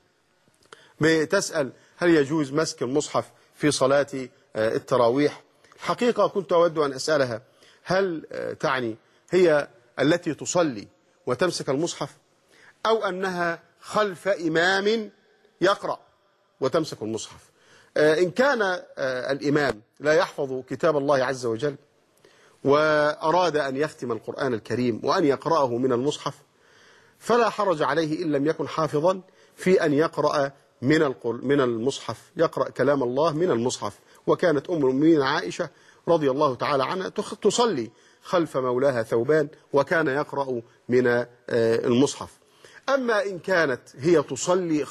Speaker 1: بتسأل هل يجوز مسك المصحف في صلاة التراويح. حقيقة كنت أود أن أسألها هل تعني هي التي تصلي وتمسك المصحف أو أنها خلف إمام يقرأ وتمسك المصحف. إن كان الإمام لا يحفظ كتاب الله عز وجل وأراد أن يختم القرآن الكريم وأن يقرأه من المصحف فلا حرج عليه إن لم يكن حافظا في أن يقرأ من المصحف، يقرأ كلام الله من المصحف. وكانت أم المؤمنين عائشة رضي الله تعالى عنها تصلي خلف مولاها ثوبان وكان يقرأ من المصحف. أما إن كانت هي تصلي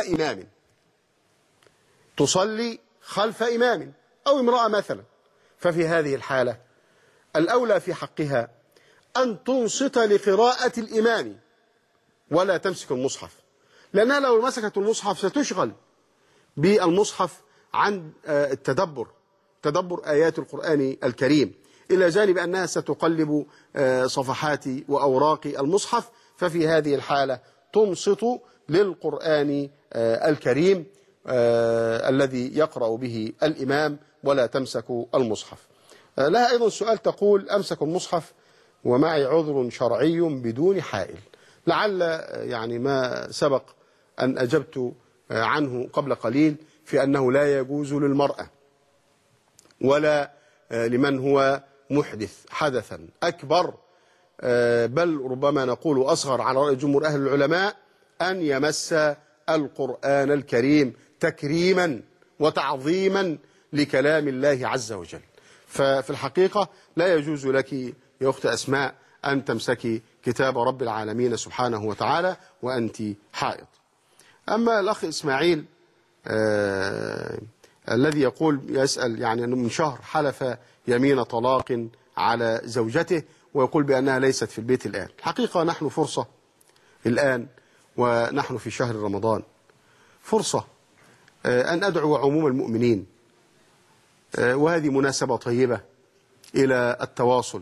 Speaker 1: خلف إمام أو امرأة مثلا، ففي هذه الحالة الأولى في حقها أن تنصت لقراءة الإمام ولا تمسك المصحف، لأنها لو مسكت المصحف ستشغل بالمصحف عن تدبر آيات القرآن الكريم، إلى جانب أنها ستقلب صفحات وأوراق المصحف. ففي هذه الحالة تنصت للقرآن الكريم الذي يقرأ به الإمام ولا تمسك المصحف. لها أيضا سؤال تقول أمسك المصحف ومعي عذر شرعي بدون حائل. لعل يعني ما سبق أن أجبت عنه قبل قليل في أنه لا يجوز للمرأة ولا لمن هو محدث حدثا أكبر بل ربما نقول أصغر على رأي جمهور أهل العلماء أن يمس القرآن الكريم تكريما وتعظيما لكلام الله عز وجل. ففي الحقيقة لا يجوز لك يا أخت أسماء أن تمسكي كتاب رب العالمين سبحانه وتعالى وأنت حائض. أما الأخ إسماعيل الذي يسأل يعني أنه من شهر حلف يمين طلاق على زوجته ويقول بأنها ليست في البيت الآن. الحقيقة نحن فرصة الآن ونحن في شهر رمضان، فرصة أن أدعو عموم المؤمنين، وهذه مناسبة طيبة إلى التواصل،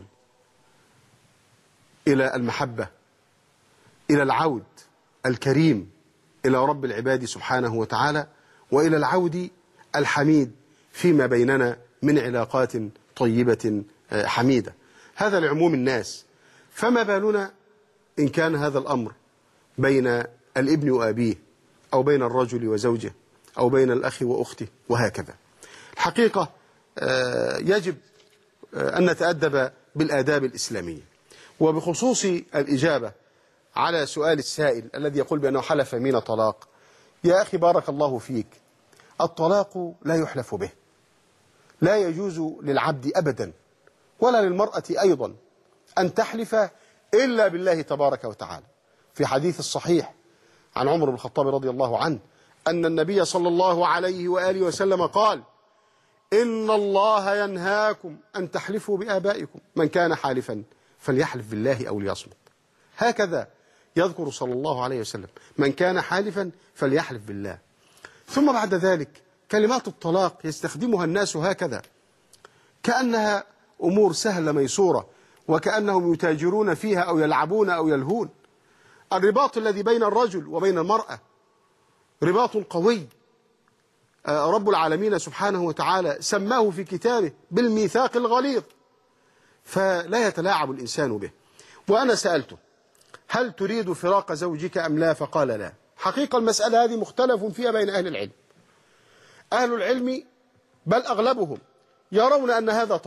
Speaker 1: إلى المحبة، إلى العود الكريم إلى رب العباد سبحانه وتعالى، وإلى العود الحميد فيما بيننا من علاقات طيبة حميدة. هذا لعموم الناس، فما بالنا إن كان هذا الأمر بين الابن وأبيه أو بين الرجل وزوجه أو بين الأخ وأخته وهكذا. الحقيقة يجب أن نتأدب بالآداب الإسلامية. وبخصوص الإجابة على سؤال السائل الذي يقول بأنه حلف يمين طلاق، يا أخي بارك الله فيك، الطلاق لا يحلف به، لا يجوز للعبد أبدا ولا للمرأة أيضا أن تحلف إلا بالله تبارك وتعالى. في حديث الصحيح عن عمر بن الخطاب رضي الله عنه أن النبي صلى الله عليه وآله وسلم قال: إن الله ينهاكم أن تحلفوا بآبائكم، من كان حالفا فليحلف بالله أو ليصمت. هكذا يذكر صلى الله عليه وسلم: من كان حالفا فليحلف بالله. ثم بعد ذلك كلمات الطلاق يستخدمها الناس هكذا كأنها أمور سهلة ميسورة، وكأنهم يتاجرون فيها أو يلعبون أو يلهون. الرباط الذي بين الرجل وبين المرأة رباط قوي، رب العالمين سبحانه وتعالى سماه في كتابه بالميثاق الغليظ، فلا يتلاعب الإنسان به. وأنا سألته: هل تريد فراق زوجك أم لا؟ فقال لا. حقيقة المسألة هذه مختلف فيها بين أهل العلم. أهل العلم بل أغلبهم يرون أن هذا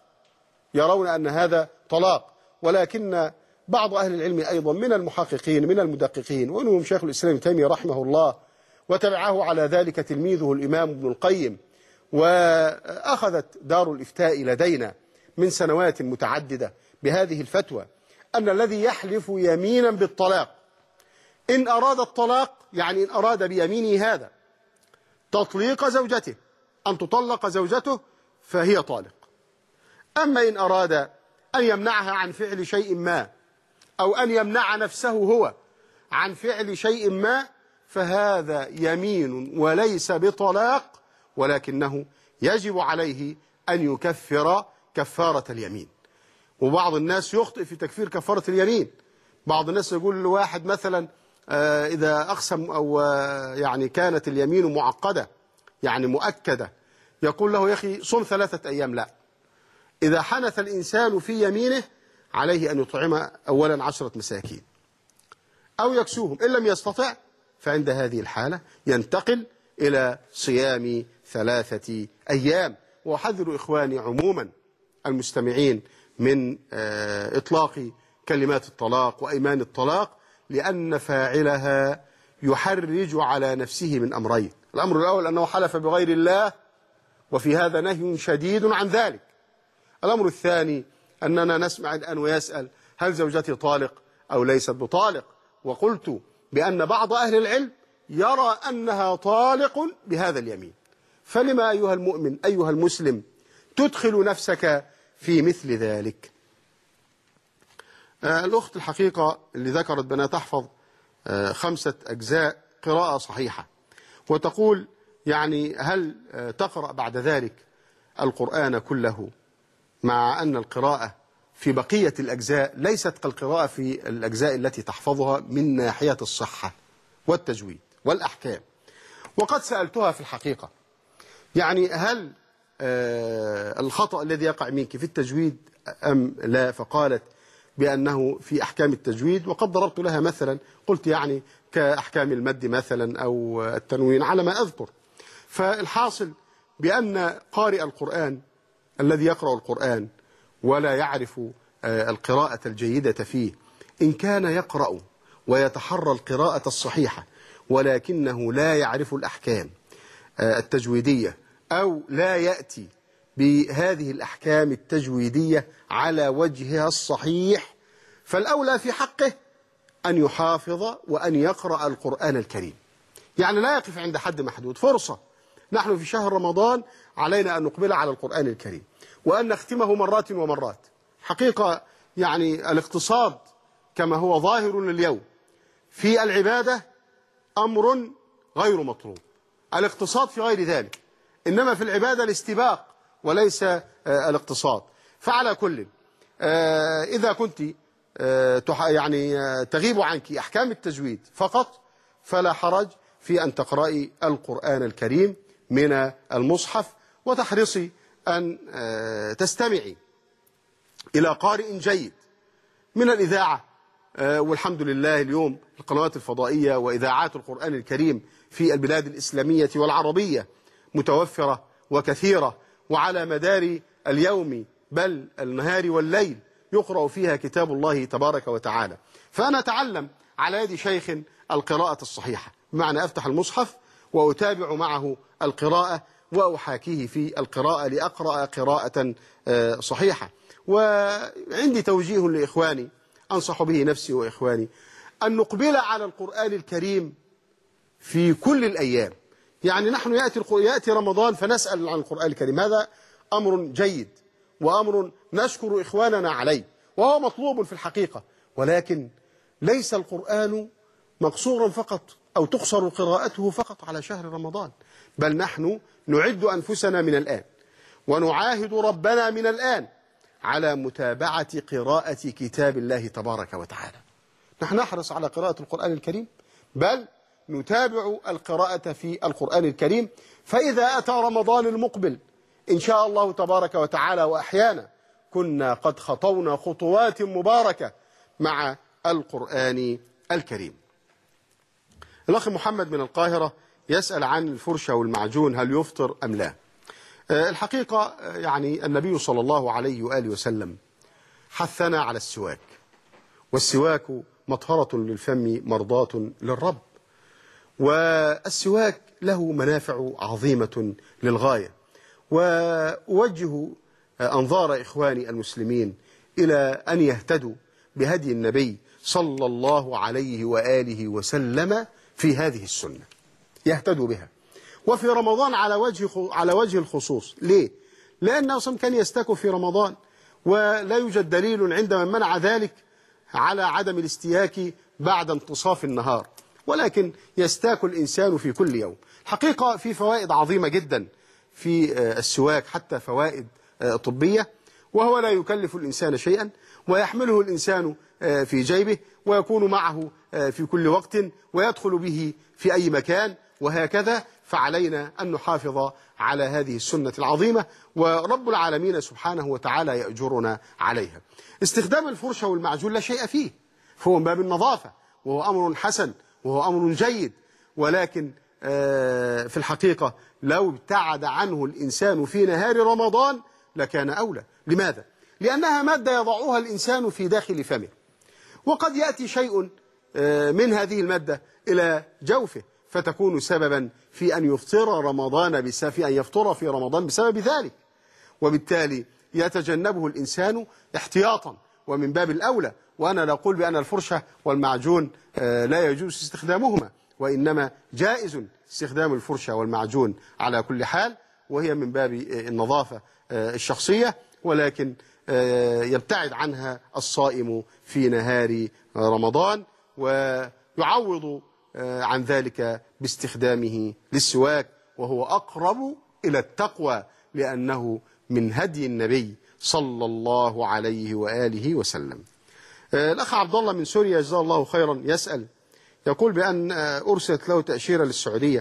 Speaker 1: طلاق، ولكن بعض أهل العلم أيضا من المحققين من المدققين، ومنهم شيخ الإسلام ابن تيمية رحمه الله، وتبعه على ذلك تلميذه الإمام ابن القيم، وأخذت دار الإفتاء لدينا من سنوات متعددة بهذه الفتوى، أن الذي يحلف يمينا بالطلاق إن أراد الطلاق، يعني إن أراد بيمينه هذا تطليق زوجته، أن تطلق زوجته، فهي طالق. أما إن أراد أن يمنعها عن فعل شيء ما، أو أن يمنع نفسه هو عن فعل شيء ما، فهذا يمين وليس بطلاق، ولكنه يجب عليه أن يكفر كفارة اليمين. وبعض الناس يخطئ في تكفير كفارة اليمين. بعض الناس يقول لواحد مثلا إذا أقسم أو يعني كانت اليمين معقدة يعني مؤكدة، يقول له: يا أخي صم 3 أيام. لا، إذا حنث الإنسان في يمينه عليه أن يطعم أولا 10 مساكين أو يكسوهم، إن لم يستطع فعند هذه الحالة ينتقل إلى صيام 3 أيام. وأحذر إخواني عموما المستمعين من إطلاق كلمات الطلاق وأيمان الطلاق، لأن فاعلها يحرج على نفسه من أمرين: الأمر الأول أنه حلف بغير الله، وفي هذا نهي شديد عن ذلك. الأمر الثاني أننا نسمع الآن ويسأل: هل زوجتي طالق أو ليست بطالق؟ وقلت بأن بعض أهل العلم يرى أنها طالق بهذا اليمين. فلما أيها المؤمن أيها المسلم تدخل نفسك في مثل ذلك؟ الأخت الحقيقة اللي ذكرت بأنها تحفظ 5 أجزاء قراءة صحيحة، وتقول يعني هل تقرأ بعد ذلك القرآن كله، مع أن القراءة في بقية الأجزاء ليست كالقراءة في الأجزاء التي تحفظها من ناحية الصحة والتجويد والأحكام. وقد سألتها في الحقيقة يعني هل الخطأ الذي يقع منك في التجويد أم لا؟ فقالت بأنه في أحكام التجويد، وقد ضربت لها مثلا قلت يعني كأحكام المد مثلا أو التنوين على ما أذكر. فالحاصل بأن قارئ القرآن الذي يقرأ القرآن ولا يعرف القراءة الجيدة فيه، إن كان يقرأ ويتحرى القراءة الصحيحة ولكنه لا يعرف الأحكام التجويدية، أو لا يأتي بهذه الأحكام التجويدية على وجهها الصحيح، فالأولى في حقه أن يحافظ وأن يقرأ القرآن الكريم. يعني لا يقف عند حد محدود، فرصة. نحن في شهر رمضان علينا أن نقبل على القرآن الكريم وأن نختمه مرات ومرات. حقيقة يعني الاقتصاد كما هو ظاهر اليوم في العبادة أمر غير مطلوب، الاقتصاد في غير ذلك، إنما في العبادة الاستباق وليس الاقتصاد. فعلى كل إذا كنت يعني تغيب عنك أحكام التجويد فقط، فلا حرج في أن تقرأي القرآن الكريم من المصحف، وتحرصي أن تستمعي إلى قارئ جيد من الإذاعة. والحمد لله اليوم القنوات الفضائية وإذاعات القرآن الكريم في البلاد الإسلامية والعربية متوفرة وكثيرة، وعلى مدار اليوم بل النهار والليل يقرأ فيها كتاب الله تبارك وتعالى. فأنا أتعلم على يد شيخ القراءة الصحيحة، بمعنى أفتح المصحف وأتابع معه القراءة وأحاكيه في القراءة لأقرأ قراءة صحيحة. وعندي توجيه لإخواني أنصح به نفسي وإخواني أن نقبل على القرآن الكريم في كل الأيام. يعني نحن يأتي رمضان فنسأل عن القرآن الكريم، هذا أمر جيد وأمر نشكر إخواننا عليه وهو مطلوب في الحقيقة، ولكن ليس القرآن مقصورا فقط أو تقصر قراءته فقط على شهر رمضان، بل نحن نعد أنفسنا من الآن ونعاهد ربنا من الآن على متابعة قراءة كتاب الله تبارك وتعالى. نحن نحرص على قراءة القرآن الكريم، بل نتابع القراءة في القرآن الكريم. فإذا أتى رمضان المقبل إن شاء الله تبارك وتعالى وأحيانا كنا قد خطونا خطوات مباركة مع القرآن الكريم. الأخ محمد من القاهرة يسأل عن الفرشة والمعجون هل يفطر أم لا. الحقيقة يعني النبي صلى الله عليه وآله وسلم حثنا على السواك، والسواك مطهرة للفم مرضاة للرب، والسواك له منافع عظيمة للغاية. وأوجه أنظار إخواني المسلمين إلى أن يهتدوا بهدي النبي صلى الله عليه وآله وسلم في هذه السنة، يهتدوا بها. وفي رمضان على وجه الخصوص. ليه؟ لأنه كان يستاك في رمضان، ولا يوجد دليل عند من منع ذلك على عدم الاستياك بعد انتصاف النهار، ولكن يستاك الإنسان في كل يوم. حقيقة في فوائد عظيمة جدا في السواك، حتى فوائد طبية، وهو لا يكلف الإنسان شيئا، ويحمله الإنسان في جيبه، ويكون معه في كل وقت، ويدخل به في أي مكان، وهكذا. فعلينا أن نحافظ على هذه السنة العظيمة، ورب العالمين سبحانه وتعالى يأجرنا عليها. استخدام الفرشة والمعجون لا شيء فيه، فهو من باب النظافة، وهو أمر حسن، وهو أمر جيد، ولكن في الحقيقة لو ابتعد عنه الإنسان في نهار رمضان لكان أولى. لماذا؟ لأنها مادة يضعها الإنسان في داخل فمه، وقد يأتي شيء من هذه المادة إلى جوفه، فتكون سببا في أن يفطر في رمضان بسبب ذلك، وبالتالي يتجنبه الإنسان احتياطا ومن باب الأولى. وأنا لا أقول بأن الفرشة والمعجون لا يجوز استخدامهما، وإنما جائز استخدام الفرشة والمعجون على كل حال، وهي من باب النظافة الشخصية، ولكن يبتعد عنها الصائم في نهار رمضان، ويعوض عن ذلك باستخدامه للسواك، وهو أقرب إلى التقوى، لأنه من هدي النبي صلى الله عليه وآله وسلم. الأخ عبد الله من سوريا جزاه الله خيرا يسأل، يقول بأن أرسلت له تأشيرة للسعودية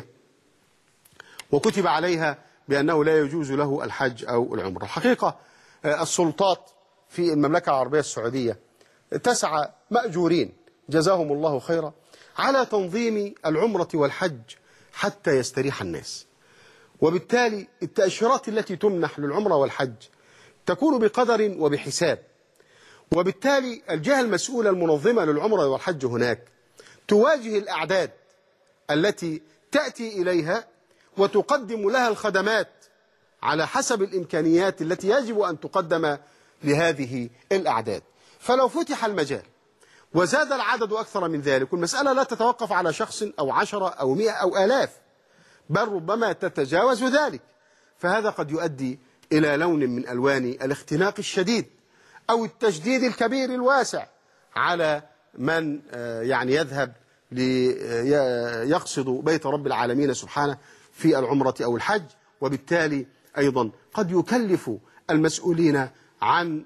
Speaker 1: وكتب عليها بأنه لا يجوز له الحج أو العمرة. الحقيقة السلطات في المملكة العربية السعودية تسعى مأجورين جزاهم الله خيرا على تنظيم العمرة والحج حتى يستريح الناس، وبالتالي التأشيرات التي تمنح للعمرة والحج تكون بقدر وبحساب، وبالتالي الجهة المسؤولة المنظمة للعمرة والحج هناك تواجه الأعداد التي تأتي إليها وتقدم لها الخدمات على حسب الإمكانيات التي يجب أن تقدم لهذه الأعداد. فلو فتح المجال وزاد العدد أكثر من ذلك، والمسألة لا تتوقف على شخص أو 10 أو 100 أو آلاف، بل ربما تتجاوز ذلك، فهذا قد يؤدي إلى لون من ألوان الاختناق الشديد أو التشديد الكبير الواسع على من يعني يذهب ليقصد بيت رب العالمين سبحانه في العمرة أو الحج، وبالتالي أيضا قد يكلف المسؤولين عن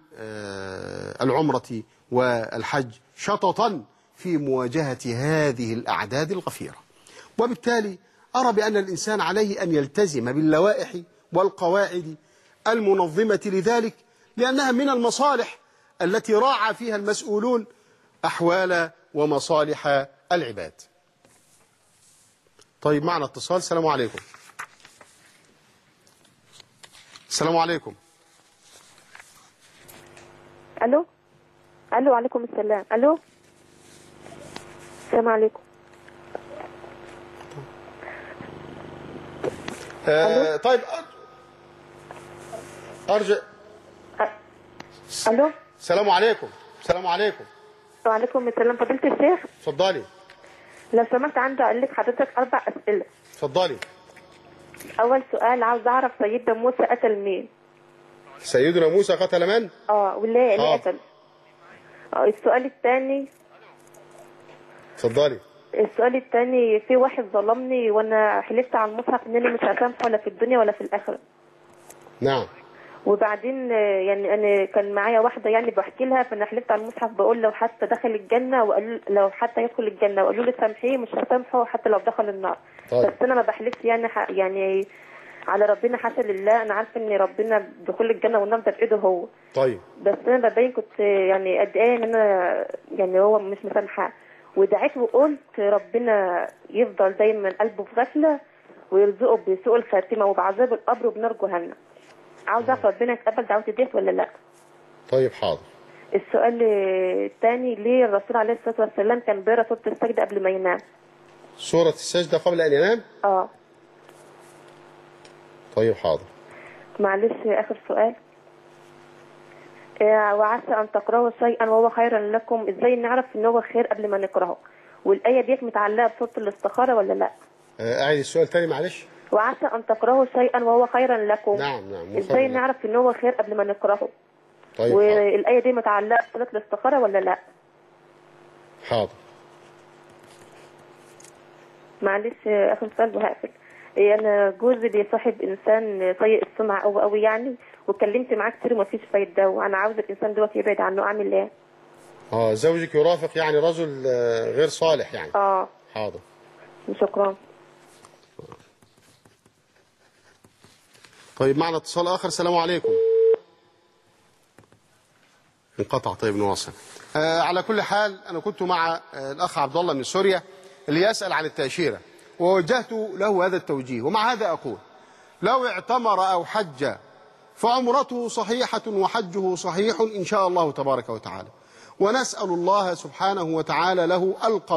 Speaker 1: العمرة والحج شططا في مواجهة هذه الأعداد الغفيرة. وبالتالي أرى بأن الإنسان عليه أن يلتزم باللوائح والقواعد المنظمة لذلك، لأنها من المصالح التي راعى فيها المسؤولون أحوال ومصالح العباد. طيب معنا اتصال. السلام عليكم. السلام عليكم.
Speaker 4: الو وعليكم السلام. الو السلام عليكم.
Speaker 1: طيب ارجع.
Speaker 4: الو
Speaker 1: السلام عليكم. السلام عليكم.
Speaker 4: وعليكم السلام. فضيلة الشيخ
Speaker 1: اتفضلي.
Speaker 4: لو سمحت عندي اقول لك حضرتك 4 أسئلة.
Speaker 1: اتفضلي.
Speaker 4: اول سؤال، عاوز اعرف سيدنا موسى قتل مين؟
Speaker 1: سيدنا موسى قتل من؟
Speaker 4: واللي قتل. السؤال الثاني.
Speaker 1: اتفضلي.
Speaker 4: السؤال الثاني، في واحد ظلمني وانا حلفت على المصحف انني مش هسامحه ولا في الدنيا ولا في الاخره.
Speaker 1: نعم.
Speaker 13: وبعدين يعني انا كان معايا واحده يعني بحكي لها، فانا حلفت على المصحف بقول لو حتى دخل الجنه لو حتى يدخل الجنه وقالوا لي سامحيه مش هسامحه حتى لو دخل النار.
Speaker 1: طيب.
Speaker 13: بس انا ما بحلفش يعني على ربنا حاشا لله، انا عارفه ان ربنا دخول الجنه والنار ده بايده هو.
Speaker 1: طيب.
Speaker 13: بس انا ببين كنت يعني قد ايه ان انا يعني هو مش مسامحاه، ودعيت وقلت ربنا يفضل دايما قلبه في غفله ويرزقه بسوء الخاتمه وبعذاب القبر وبنار جهنم. عاوز اعرف ربنا يتقبل دعوتي ديت ولا لا؟
Speaker 1: طيب حاضر.
Speaker 13: السؤال الثاني، ليه الرسول عليه الصلاه والسلام كان بيقرا سوره السجده قبل ما ينام؟
Speaker 1: سورة السجدة قبل أن ينام؟ طيب حاضر.
Speaker 13: معلش آخر سؤال. وعسى أن تكرهوا شيئا وهو خيرا لكم، إزاي نعرف إن هو خير قبل ما نكرهه؟ والآية ديت متعلقة بسورة الاستخارة ولا لا؟
Speaker 1: أعيد السؤال تاني معلش.
Speaker 13: وعسى أن تكرهوا شيئا وهو خيرا لكم.
Speaker 1: نعم.
Speaker 13: إزاي نعرف إن هو خير قبل ما نكرهه؟
Speaker 1: طيب.
Speaker 13: والآية دي متعلقة بسورة الاستخارة ولا لا؟
Speaker 1: حاضر.
Speaker 13: معلش آخر سؤال وهقفل. انا جوزي بيصاحب انسان سيء السمعه قوي يعني، واتكلمت معاه كتير ومفيش فايده، وانا عاوزه الانسان دوت يبعد عنه، اعمل ايه؟
Speaker 1: زوجك يرافق يعني رجل غير صالح يعني. حاضر.
Speaker 13: شكرا.
Speaker 1: طيب معنا اتصال اخر. السلام عليكم. انقطع. طيب نواصل. على كل حال انا كنت مع الاخ عبد الله من سوريا اللي يسأل عن التأشيرة، ووجهت له هذا التوجيه، ومع هذا أقول لو اعتمر أو حج فعمرته صحيحة وحجه صحيح إن شاء الله تبارك وتعالى، ونسأل الله سبحانه وتعالى له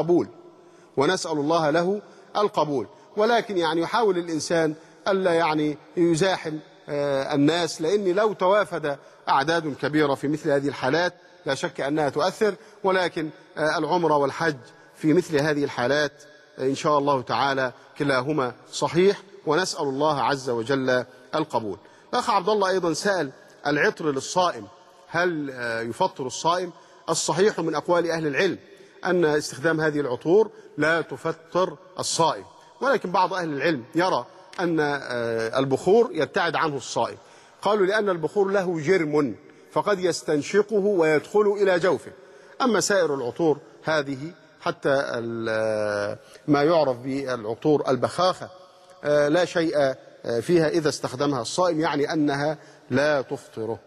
Speaker 1: القبول، ولكن يعني يحاول الإنسان ألا يعني يزاحم الناس، لأن لو توافد أعداد كبيرة في مثل هذه الحالات لا شك أنها تؤثر، ولكن العمرة والحج في مثل هذه الحالات إن شاء الله تعالى كلاهما صحيح، ونسأل الله عز وجل القبول. الأخ عبد الله أيضا سأل العطر للصائم هل يفطر الصائم؟ الصحيح من أقوال أهل العلم أن استخدام هذه العطور لا تفطر الصائم، ولكن بعض أهل العلم يرى أن البخور يبتعد عنه الصائم، قالوا لأن البخور له جرم فقد يستنشقه ويدخل إلى جوفه. أما سائر العطور هذه حتى ما يعرف بالعطور البخاخة لا شيء فيها إذا استخدمها الصائم، يعني أنها لا تفطره.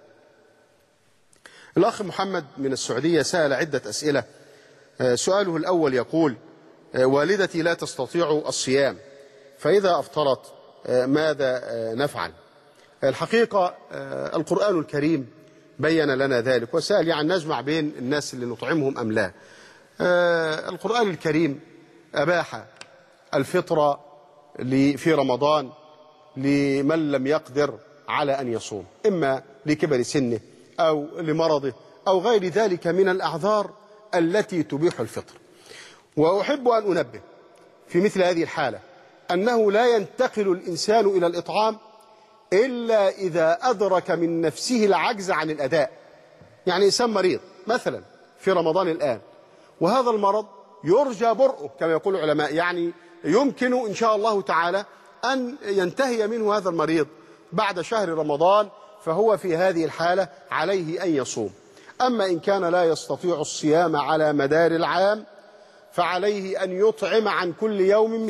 Speaker 1: الأخ محمد من السعودية سأل عدة أسئلة. سؤاله الأول يقول: والدتي لا تستطيع الصيام، فإذا أفطرت ماذا نفعل؟ الحقيقة القرآن الكريم بين لنا ذلك، وسأل يعني نجمع بين الناس اللي نطعمهم أم لا. القرآن الكريم أباح الفطرة في رمضان لمن لم يقدر على أن يصوم، إما لكبر سنه أو لمرضه أو غير ذلك من الأعذار التي تبيح الفطر. وأحب أن أنبه في مثل هذه الحالة أنه لا ينتقل الإنسان إلى الإطعام إلا إذا أدرك من نفسه العجز عن الأداء. يعني إنسان مريض مثلا في رمضان الآن، وهذا المرض يرجى برؤه كما يقول العلماء، يعني يمكن إن شاء الله تعالى أن ينتهي منه هذا المريض بعد شهر رمضان، فهو في هذه الحالة عليه أن يصوم. أما إن كان لا يستطيع الصيام على مدار العام فعليه أن يطعم عن كل يوم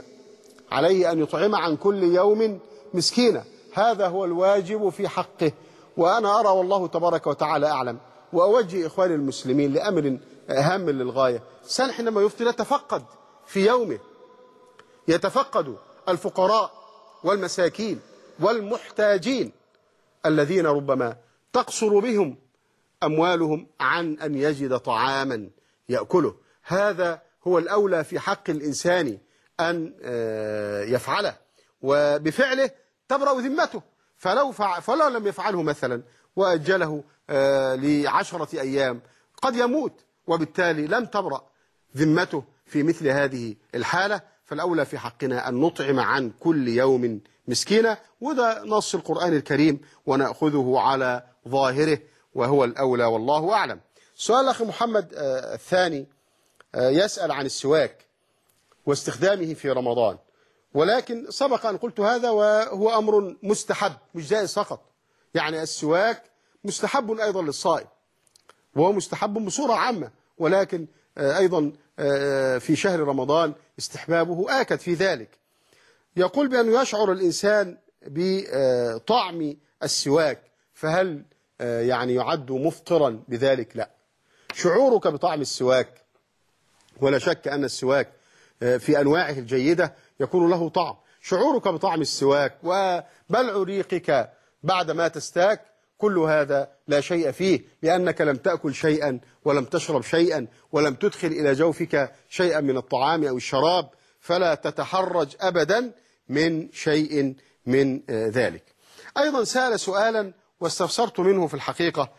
Speaker 1: مسكينا، هذا هو الواجب في حقه. وأنا أرى والله تبارك وتعالى أعلم، وأوجه إخواني المسلمين لأمر هام للغاية. الإنسان حينما يفطر يتفقد في يومه، يتفقد الفقراء والمساكين والمحتاجين الذين ربما تقصر بهم أموالهم عن أن يجد طعاما يأكله. هذا هو الأولى في حق الإنسان أن يفعله، وبفعله تبرأ ذمته. فلو لم يفعله مثلا وأجله ل10 أيام قد يموت، وبالتالي لم تبرأ ذمته في مثل هذه الحالة. فالأولى في حقنا أن نطعم عن كل يوم مسكينا، وده نص القرآن الكريم ونأخذه على ظاهره وهو الأولى والله أعلم. سؤال أخي محمد الثاني يسأل عن السواك واستخدامه في رمضان، ولكن سبق أن قلت هذا وهو أمر مستحب مش جائز فقط، يعني السواك مستحب أيضا للصائم، وهو مستحب بصورة عامة، ولكن أيضا في شهر رمضان استحبابه آكد في ذلك. يقول بأنه يشعر الإنسان بطعم السواك، فهل يعني يعد مفطرا بذلك؟ لا، شعورك بطعم السواك، ولا شك أن السواك في أنواعه الجيدة يكون له طعم، شعورك بطعم السواك وبلع ريقك بعدما تستاك، كل هذا لا شيء فيه، لأنك لم تأكل شيئا ولم تشرب شيئا ولم تدخل إلى جوفك شيئا من الطعام أو الشراب، فلا تتحرج أبدا من شيء من ذلك. أيضا سأل سؤالا واستفسرت منه في الحقيقة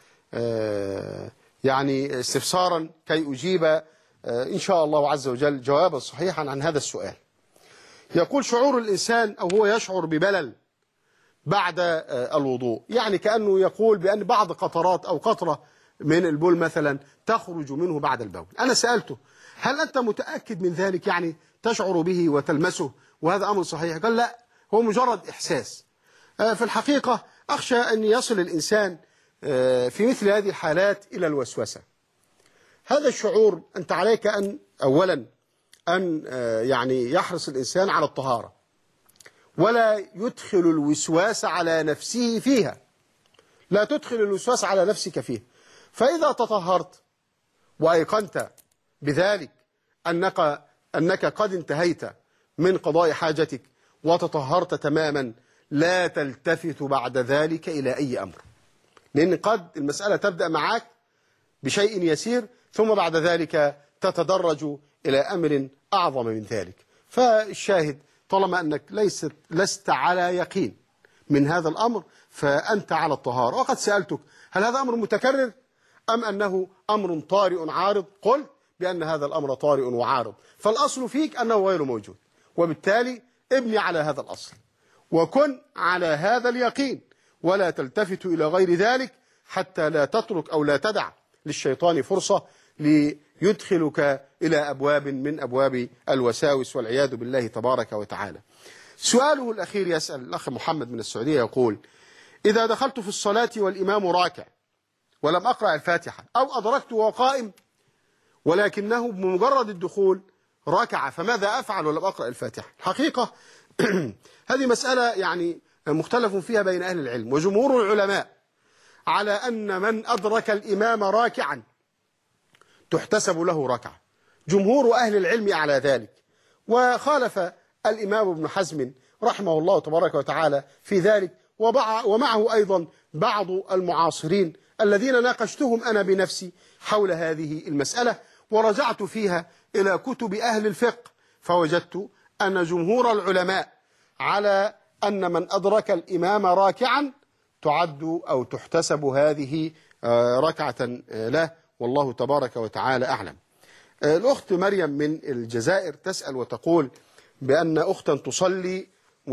Speaker 1: يعني استفسارا كي أجيب إن شاء الله عز وجل جوابا صحيحا عن هذا السؤال. يقول شعور الإنسان أو هو يشعر ببلل بعد الوضوء، يعني كأنه يقول بأن بعض قطرات أو قطرة من البول مثلا تخرج منه بعد البول. أنا سألته هل أنت متأكد من ذلك، يعني تشعر به وتلمسه وهذا أمر صحيح؟ قال لا، هو مجرد إحساس. في الحقيقة أخشى أن يصل الإنسان في مثل هذه الحالات إلى الوسوسة. هذا الشعور أنت عليك أن أولا أن يعني يحرص الإنسان على الطهارة، ولا يدخل الوسواس على نفسه فيها، لا تدخل الوسواس على نفسك فيها. فإذا تطهرت وأيقنت بذلك أنك قد انتهيت من قضاء حاجتك وتطهرت تماما، لا تلتفت بعد ذلك إلى أي أمر، لأن قد المسألة تبدأ معك بشيء يسير ثم بعد ذلك تتدرج إلى أمر أعظم من ذلك. فالشاهد طالما أنك لست على يقين من هذا الأمر فأنت على الطهارة. وقد سألتك هل هذا أمر متكرر أم أنه أمر طارئ عارض؟ قل بأن هذا الأمر طارئ وعارض، فالأصل فيك أنه غير موجود، وبالتالي ابني على هذا الأصل وكن على هذا اليقين، ولا تلتفت إلى غير ذلك حتى لا تترك أو لا تدع للشيطان فرصة ليدخلك إلى أبواب من أبواب الوساوس والعياذ بالله تبارك وتعالى. سؤاله الأخير يسأل الأخ محمد من السعودية يقول إذا دخلت في الصلاة والإمام راكع ولم أقرأ الفاتحة، أو أدركت وهو قائم ولكنه بمجرد الدخول ركع، فماذا أفعل ولم أقرأ الفاتحة؟ الحقيقة هذه مسألة يعني مختلف فيها بين أهل العلم، وجمهور العلماء على أن من أدرك الإمام راكعا تحتسب له ركعة، جمهور أهل العلم على ذلك، وخالف الإمام ابن حزم رحمه الله تبارك وتعالى في ذلك، ومعه أيضا بعض المعاصرين الذين ناقشتهم أنا بنفسي حول هذه المسألة، ورجعت فيها إلى كتب أهل الفقه فوجدت أن جمهور العلماء على أن من أدرك الإمام راكعا تعد أو تحتسب هذه ركعة له، والله تبارك وتعالى أعلم. الأخت مريم من الجزائر تسأل وتقول بأن أختا تصلي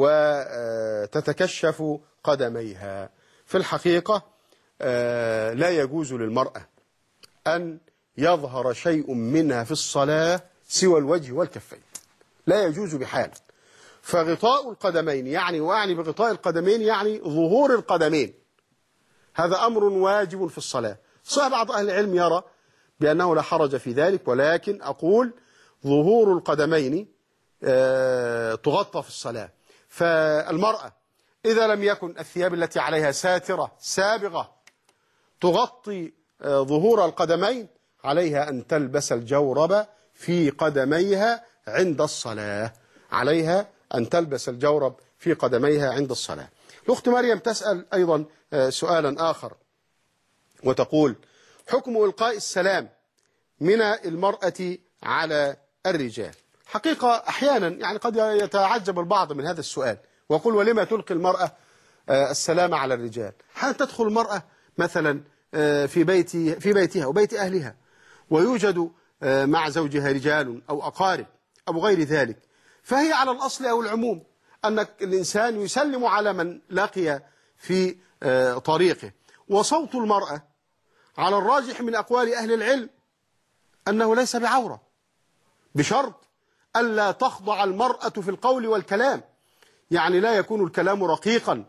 Speaker 1: وتتكشف قدميها. في الحقيقة لا يجوز للمرأة أن يظهر شيء منها في الصلاة سوى الوجه والكفين، لا يجوز بحال. فغطاء القدمين وأعني بغطاء القدمين يعني ظهور القدمين، هذا أمر واجب في الصلاة. صحيح بعض أهل العلم يرى بأنه لا حرج في ذلك، ولكن أقول ظهور القدمين تغطى في الصلاة. فالمرأة إذا لم يكن الثياب التي عليها ساترة سابغة تغطي ظهور القدمين، عليها أن تلبس الجورب في قدميها عند الصلاة، عليها أن تلبس الجورب في قدميها عند الصلاة. الأخت مريم تسأل أيضا سؤالا آخر وتقول حكم إلقاء السلام من المرأة على الرجال. حقيقة أحيانا يعني قد يتعجب البعض من هذا السؤال ويقول ولما تلقي المرأة السلام على الرجال؟ حين تدخل المرأة مثلا في بيتها وبيت أهلها ويوجد مع زوجها رجال أو أقارب أو غير ذلك، فهي على الأصل أو العموم أن الإنسان يسلم على من لقي في طريقه. وصوت المرأة على الراجح من أقوال أهل العلم أنه ليس بعورة، بشرط ألا تخضع المرأة في القول والكلام، يعني لا يكون الكلام رقيقا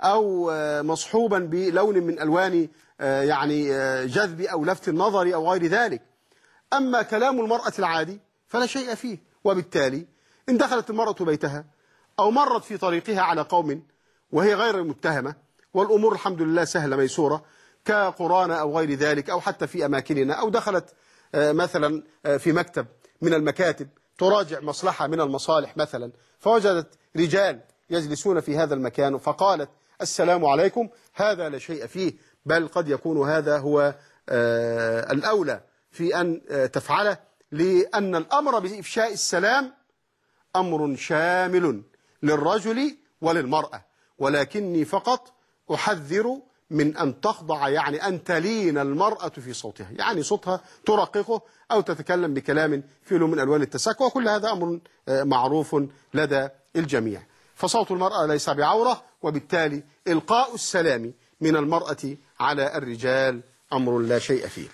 Speaker 1: أو مصحوبا بلون من ألوان يعني جذب أو لفت النظر أو غير ذلك. أما كلام المرأة العادي فلا شيء فيه. وبالتالي إن دخلت المرأة بيتها أو مرت في طريقها على قوم وهي غير متهمة والأمور الحمد لله سهلة ميسورة كقرآن أو غير ذلك، أو حتى في أماكننا، أو دخلت مثلا في مكتب من المكاتب تراجع مصلحة من المصالح مثلا، فوجدت رجال يجلسون في هذا المكان فقالت السلام عليكم، هذا لا شيء فيه، بل قد يكون هذا هو الأولى في أن تفعله، لأن الأمر بإفشاء السلام أمر شامل للرجل وللمرأة، ولكني فقط أحذر من أن تخضع، يعني أن تلين المرأة في صوتها، يعني صوتها ترققه أو تتكلم بكلام فيه من ألوان التسكع، وكل هذا أمر معروف لدى الجميع. فصوت المرأة ليس بعورة، وبالتالي إلقاء السلام من المرأة على الرجال أمر لا شيء فيه.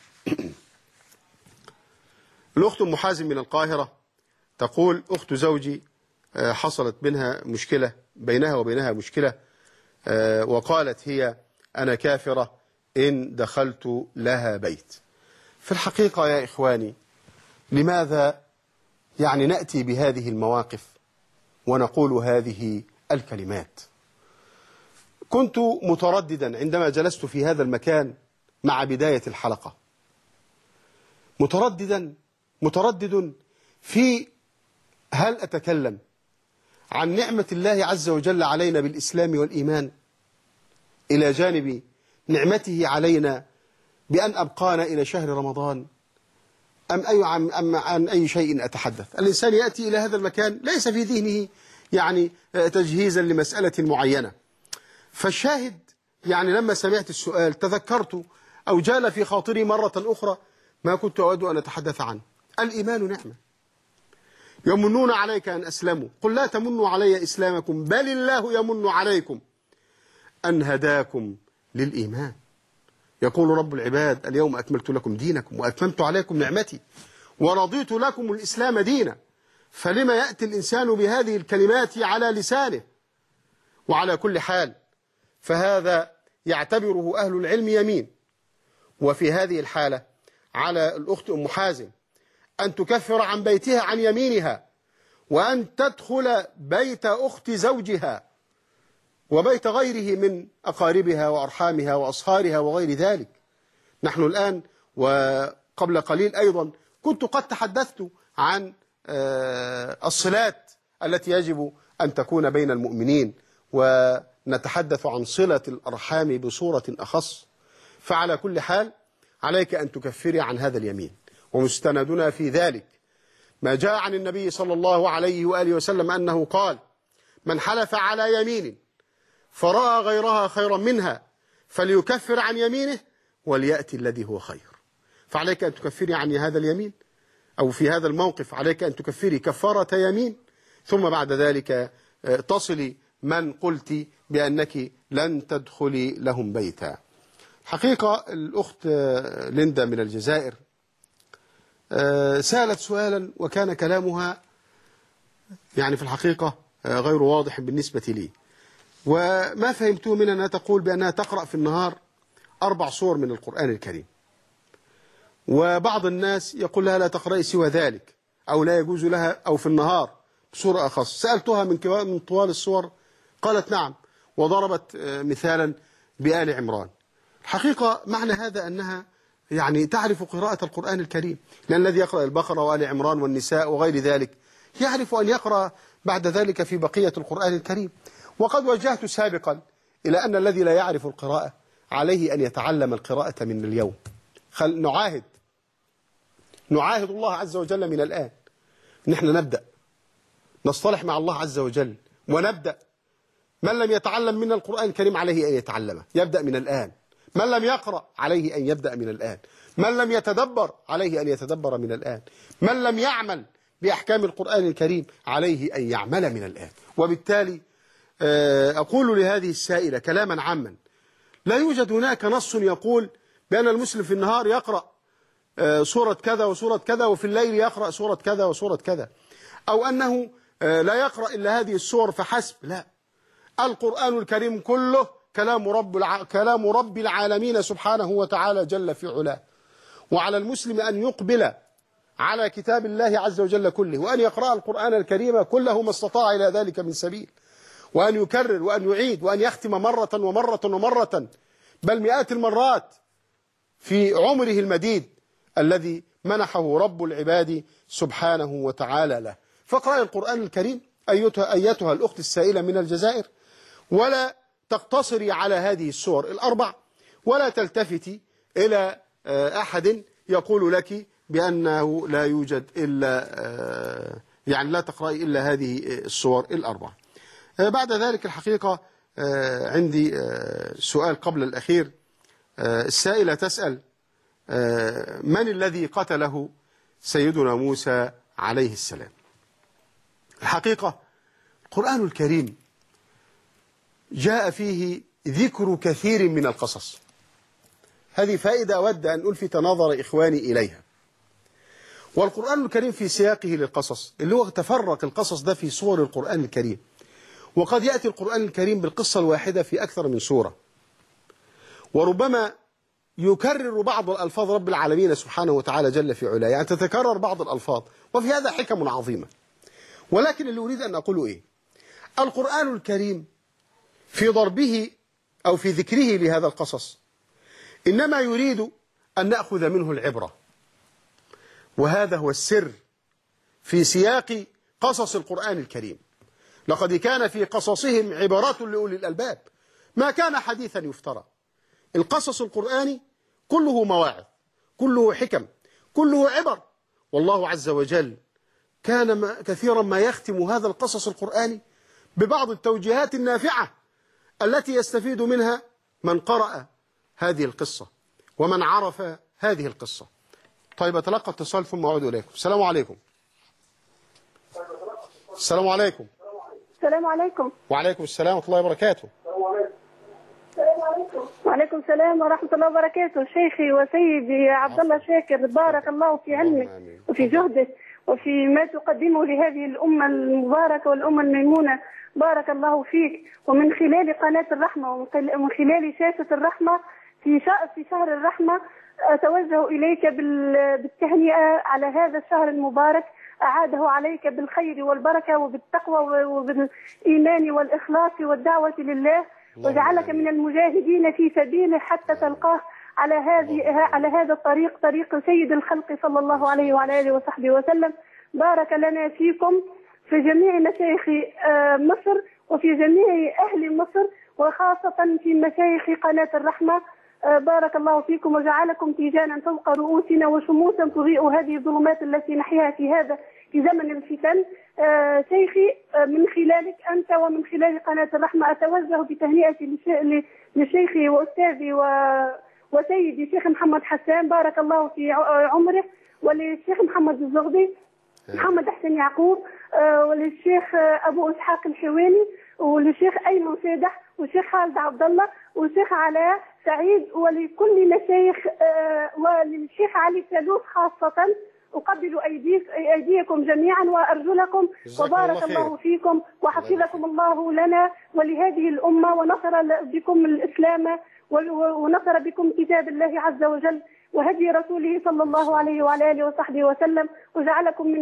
Speaker 1: الأخت أم حازم من القاهرة تقول: أخت زوجي حصلت بينها وبينها مشكلة، وقالت هي: أنا كافرة إن دخلت لها بيت. في الحقيقة يا إخواني، لماذا يعني نأتي بهذه المواقف ونقول هذه الكلمات؟ كنت مترددا عندما جلست في هذا المكان مع بداية الحلقة، متردد في هل أتكلم عن نعمة الله عز وجل علينا بالإسلام والإيمان إلى جانب نعمته علينا بأن أبقانا إلى شهر رمضان، أم عن أي شيء أتحدث. الإنسان يأتي إلى هذا المكان ليس في ذهنه يعني تجهيزا لمسألة معينة. فالشاهد يعني لما سمعت السؤال تذكرت أو جال في خاطري مرة أخرى ما كنت أود أن أتحدث عنه. الإيمان نعمة، يمنون عليك أن أسلموا، قل لا تمنوا علي إسلامكم بل الله يمن عليكم أن هداكم للإيمان. يقول رب العباد: اليوم أكملت لكم دينكم وأتممت عليكم نعمتي ورضيت لكم الإسلام دينا. فلما يأتي الإنسان بهذه الكلمات على لسانه؟ وعلى كل حال فهذا يعتبره أهل العلم يمين. وفي هذه الحالة على الأخت أم حازم أن تكفر عن بيتها عن يمينها، وأن تدخل بيت أخت زوجها وبيت غيره من أقاربها وأرحامها وأصهارها وغير ذلك. نحن الآن وقبل قليل أيضا كنت قد تحدثت عن الصلات التي يجب أن تكون بين المؤمنين، ونتحدث عن صلة الأرحام بصورة أخص. فعلى كل حال عليك أن تكفري عن هذا اليمين، ومستندنا في ذلك ما جاء عن النبي صلى الله عليه وآله وسلم أنه قال: من حلف على يمين فرأى غيرها خيرا منها فليكفر عن يمينه وليأتي الذي هو خير. فعليك أن تكفري عن هذا اليمين، أو في هذا الموقف عليك أن تكفري كفارة يمين، ثم بعد ذلك تصلي من قلت بأنك لن تدخلي لهم بيتا. حقيقة الأخت ليندا من الجزائر سألت سؤالا وكان كلامها يعني في الحقيقة غير واضح بالنسبة لي، وما فهمته منها أنها تقول بأنها تقرأ في النهار 4 سور من القرآن الكريم، وبعض الناس يقول لها لا تقرأي سوى ذلك، أو لا يجوز لها أو في النهار بصورة أخص. سألتها من طوال الصور، قالت نعم، وضربت مثالا بآل عمران. الحقيقة معنى هذا أنها يعني تعرف قراءة القرآن الكريم، لأن الذي يقرأ البقرة وآل عمران والنساء وغير ذلك يعرف أن يقرأ بعد ذلك في بقية القرآن الكريم. وقد وجهت سابقا إلى أن الذي لا يعرف القراءة عليه أن يتعلم القراءة من اليوم. نعاهد الله عز وجل من الآن، نحن نبدأ نصطلح مع الله عز وجل ونبدأ. من لم يتعلم من القرآن الكريم عليه أن يتعلمه، يبدأ من الآن. من لم يقرأ عليه أن يبدأ من الآن. من لم يتدبر عليه أن يتدبر من الآن. من لم يعمل بأحكام القرآن الكريم عليه أن يعمل من الآن. وبالتالي أقول لهذه السائلة كلاما عاما: لا يوجد هناك نص يقول بأن المسلم في النهار يقرأ سورة كذا وسورة كذا، وفي الليل يقرأ سورة كذا وسورة كذا، أو أنه لا يقرأ إلا هذه السور فحسب. لا، القرآن الكريم كله كلام رب العالمين سبحانه وتعالى جل في علاه. وعلى المسلم أن يقبل على كتاب الله عز وجل كله، وأن يقرأ القرآن الكريم كله ما استطاع إلى ذلك من سبيل، وأن يكرر وأن يعيد وأن يختم مرة ومرة ومرة، بل مئات المرات في عمره المديد الذي منحه رب العباد سبحانه وتعالى له. فاقرأي القرآن الكريم أيتها الأخت السائلة من الجزائر، ولا تقتصري على هذه السور الأربع، ولا تلتفتي إلى أحد يقول لك بأنه لا يوجد إلا يعني لا تقرأي إلا هذه السور الأربع. بعد ذلك الحقيقة عندي سؤال قبل الأخير. السائلة تسأل: من الذي قتله سيدنا موسى عليه السلام؟ الحقيقة القرآن الكريم جاء فيه ذكر كثير من القصص. هذه فائدة أود أن ألفت نظر إخواني إليها. والقرآن الكريم في سياقه للقصص، اللي هو تفرق القصص ده في سور القرآن الكريم، وقد يأتي القرآن الكريم بالقصة الواحدة في أكثر من سورة، وربما يكرر بعض الألفاظ رب العالمين سبحانه وتعالى جل في علاه، يعني تتكرر بعض الألفاظ، وفي هذا حكم عظيمة. ولكن اللي أريد أن أقوله إيه؟ القرآن الكريم في ضربه أو في ذكره لهذا القصص إنما يريد أن نأخذ منه العبرة، وهذا هو السر في سياق قصص القرآن الكريم. لقد كان في قصصهم عبرات لأولي الألباب، ما كان حديثا يفترى. القصص القرآني كله مواعظ، كله حكم، كله عبر. والله عز وجل كان كثيرا ما يختم هذا القصص القرآني ببعض التوجيهات النافعة التي يستفيد منها من قرأ هذه القصة ومن عرف هذه القصة. طيب أتلقى اتصال ثم أعود إليكم. السلام عليكم. السلام عليكم.
Speaker 14: السلام عليكم.
Speaker 1: وعليكم السلام ورحمة الله وبركاته.
Speaker 14: وعليكم السلام ورحمة الله وبركاته. شيخي وسيدي عبد الله شاكر، بارك الله في علمك وفي جهدك وفي ما تقدمه لهذه الأمة المباركة والأمة الميمونة، بارك الله فيك. ومن خلال قناة الرحمة ومن خلال شاشة الرحمة في شهر الرحمة أتوجه إليك بالتهنئة على هذا الشهر المبارك، أعاده عليك بالخير والبركة وبالتقوى وبالإيمان والإخلاص والدعوة لله، وجعلك من المجاهدين في سبيله حتى تلقاه على هذا الطريق، طريق سيد الخلق صلى الله عليه وعلى آله وصحبه وسلم. بارك لنا فيكم في جميع مشايخ مصر وفي جميع أهل مصر، وخاصة في مشايخ قناة الرحمة. بارك الله فيكم وجعلكم تيجانا فوق رؤوسنا وشموسا تضيء هذه الظلمات التي نحياها في زمن الفتن. شيخي، من خلالك أنت ومن خلال قناة الرحمة أتوجه بتهنئتي لشيخي وأستاذي وسيدي الشيخ محمد حسان، بارك الله في عمره، وللشيخ محمد الزغبي، محمد حسين يعقوب، وللشيخ أبو إسحاق الحويني، وللشيخ أيمن سيدح، والشيخ خالد عبد الله، والشيخ علاء سعيد، ولكل مشايخ، وللشيخ علي سالوس خاصة. أقبل أيديكم جميعا وأرجلكم، وبارك الله فيكم وحفظكم الله لنا ولهذه الأمة، ونصر بكم الإسلام ونصر بكم كتاب الله عز وجل وهدي رسوله صلى الله عليه وعلى آله وصحبه وسلم، وجعلكم من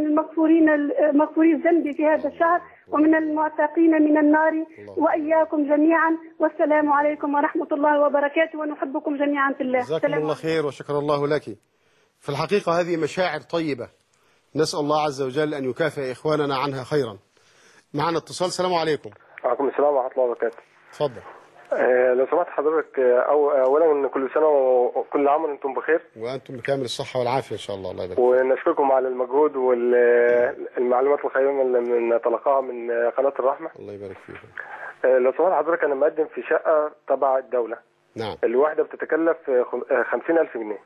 Speaker 14: مغفوري الذنب في هذا الشهر ومن المعتقين من النار، وإياكم جميعا. والسلام عليكم ورحمة الله وبركاته، ونحبكم جميعا في الله.
Speaker 1: جزاكم الله خير وشكر الله لك. في الحقيقة هذه مشاعر طيبة، نسأل الله عز وجل أن يكافئ إخواننا عنها خيرا. معنا اتصال. السلام عليكم.
Speaker 15: وعليكم السلام ورحمة الله وبركاته.
Speaker 1: اتفضل.
Speaker 15: لو سمحت حضرتك، أولا كل سنة وكل عام وأنتم بخير،
Speaker 1: وأنتم بكامل الصحة والعافية إن شاء الله. الله يبارك.
Speaker 15: ونشكركم على المجهود والمعلومات القيمة اللي نتلقاها من قناة الرحمة.
Speaker 1: الله يبارك فيك.
Speaker 15: لو سمحت حضرتك، أنا مقدم في شقة تبع الدولة.
Speaker 1: نعم.
Speaker 15: الواحدة بتتكلف 50,000 جنيه.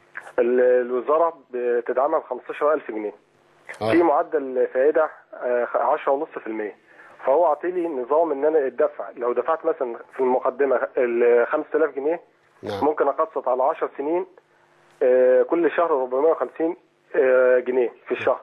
Speaker 15: الوزارة بتدعمها ب 15,000 جنيه. في معدل فائدة 10.5%. فهو عطيلي نظام ان انا الدفع، لو دفعت مثلا في المقدمة ال 5,000 جنيه،
Speaker 1: نعم،
Speaker 15: ممكن اقسط على 10 سنين كل شهر 450 جنيه في الشهر.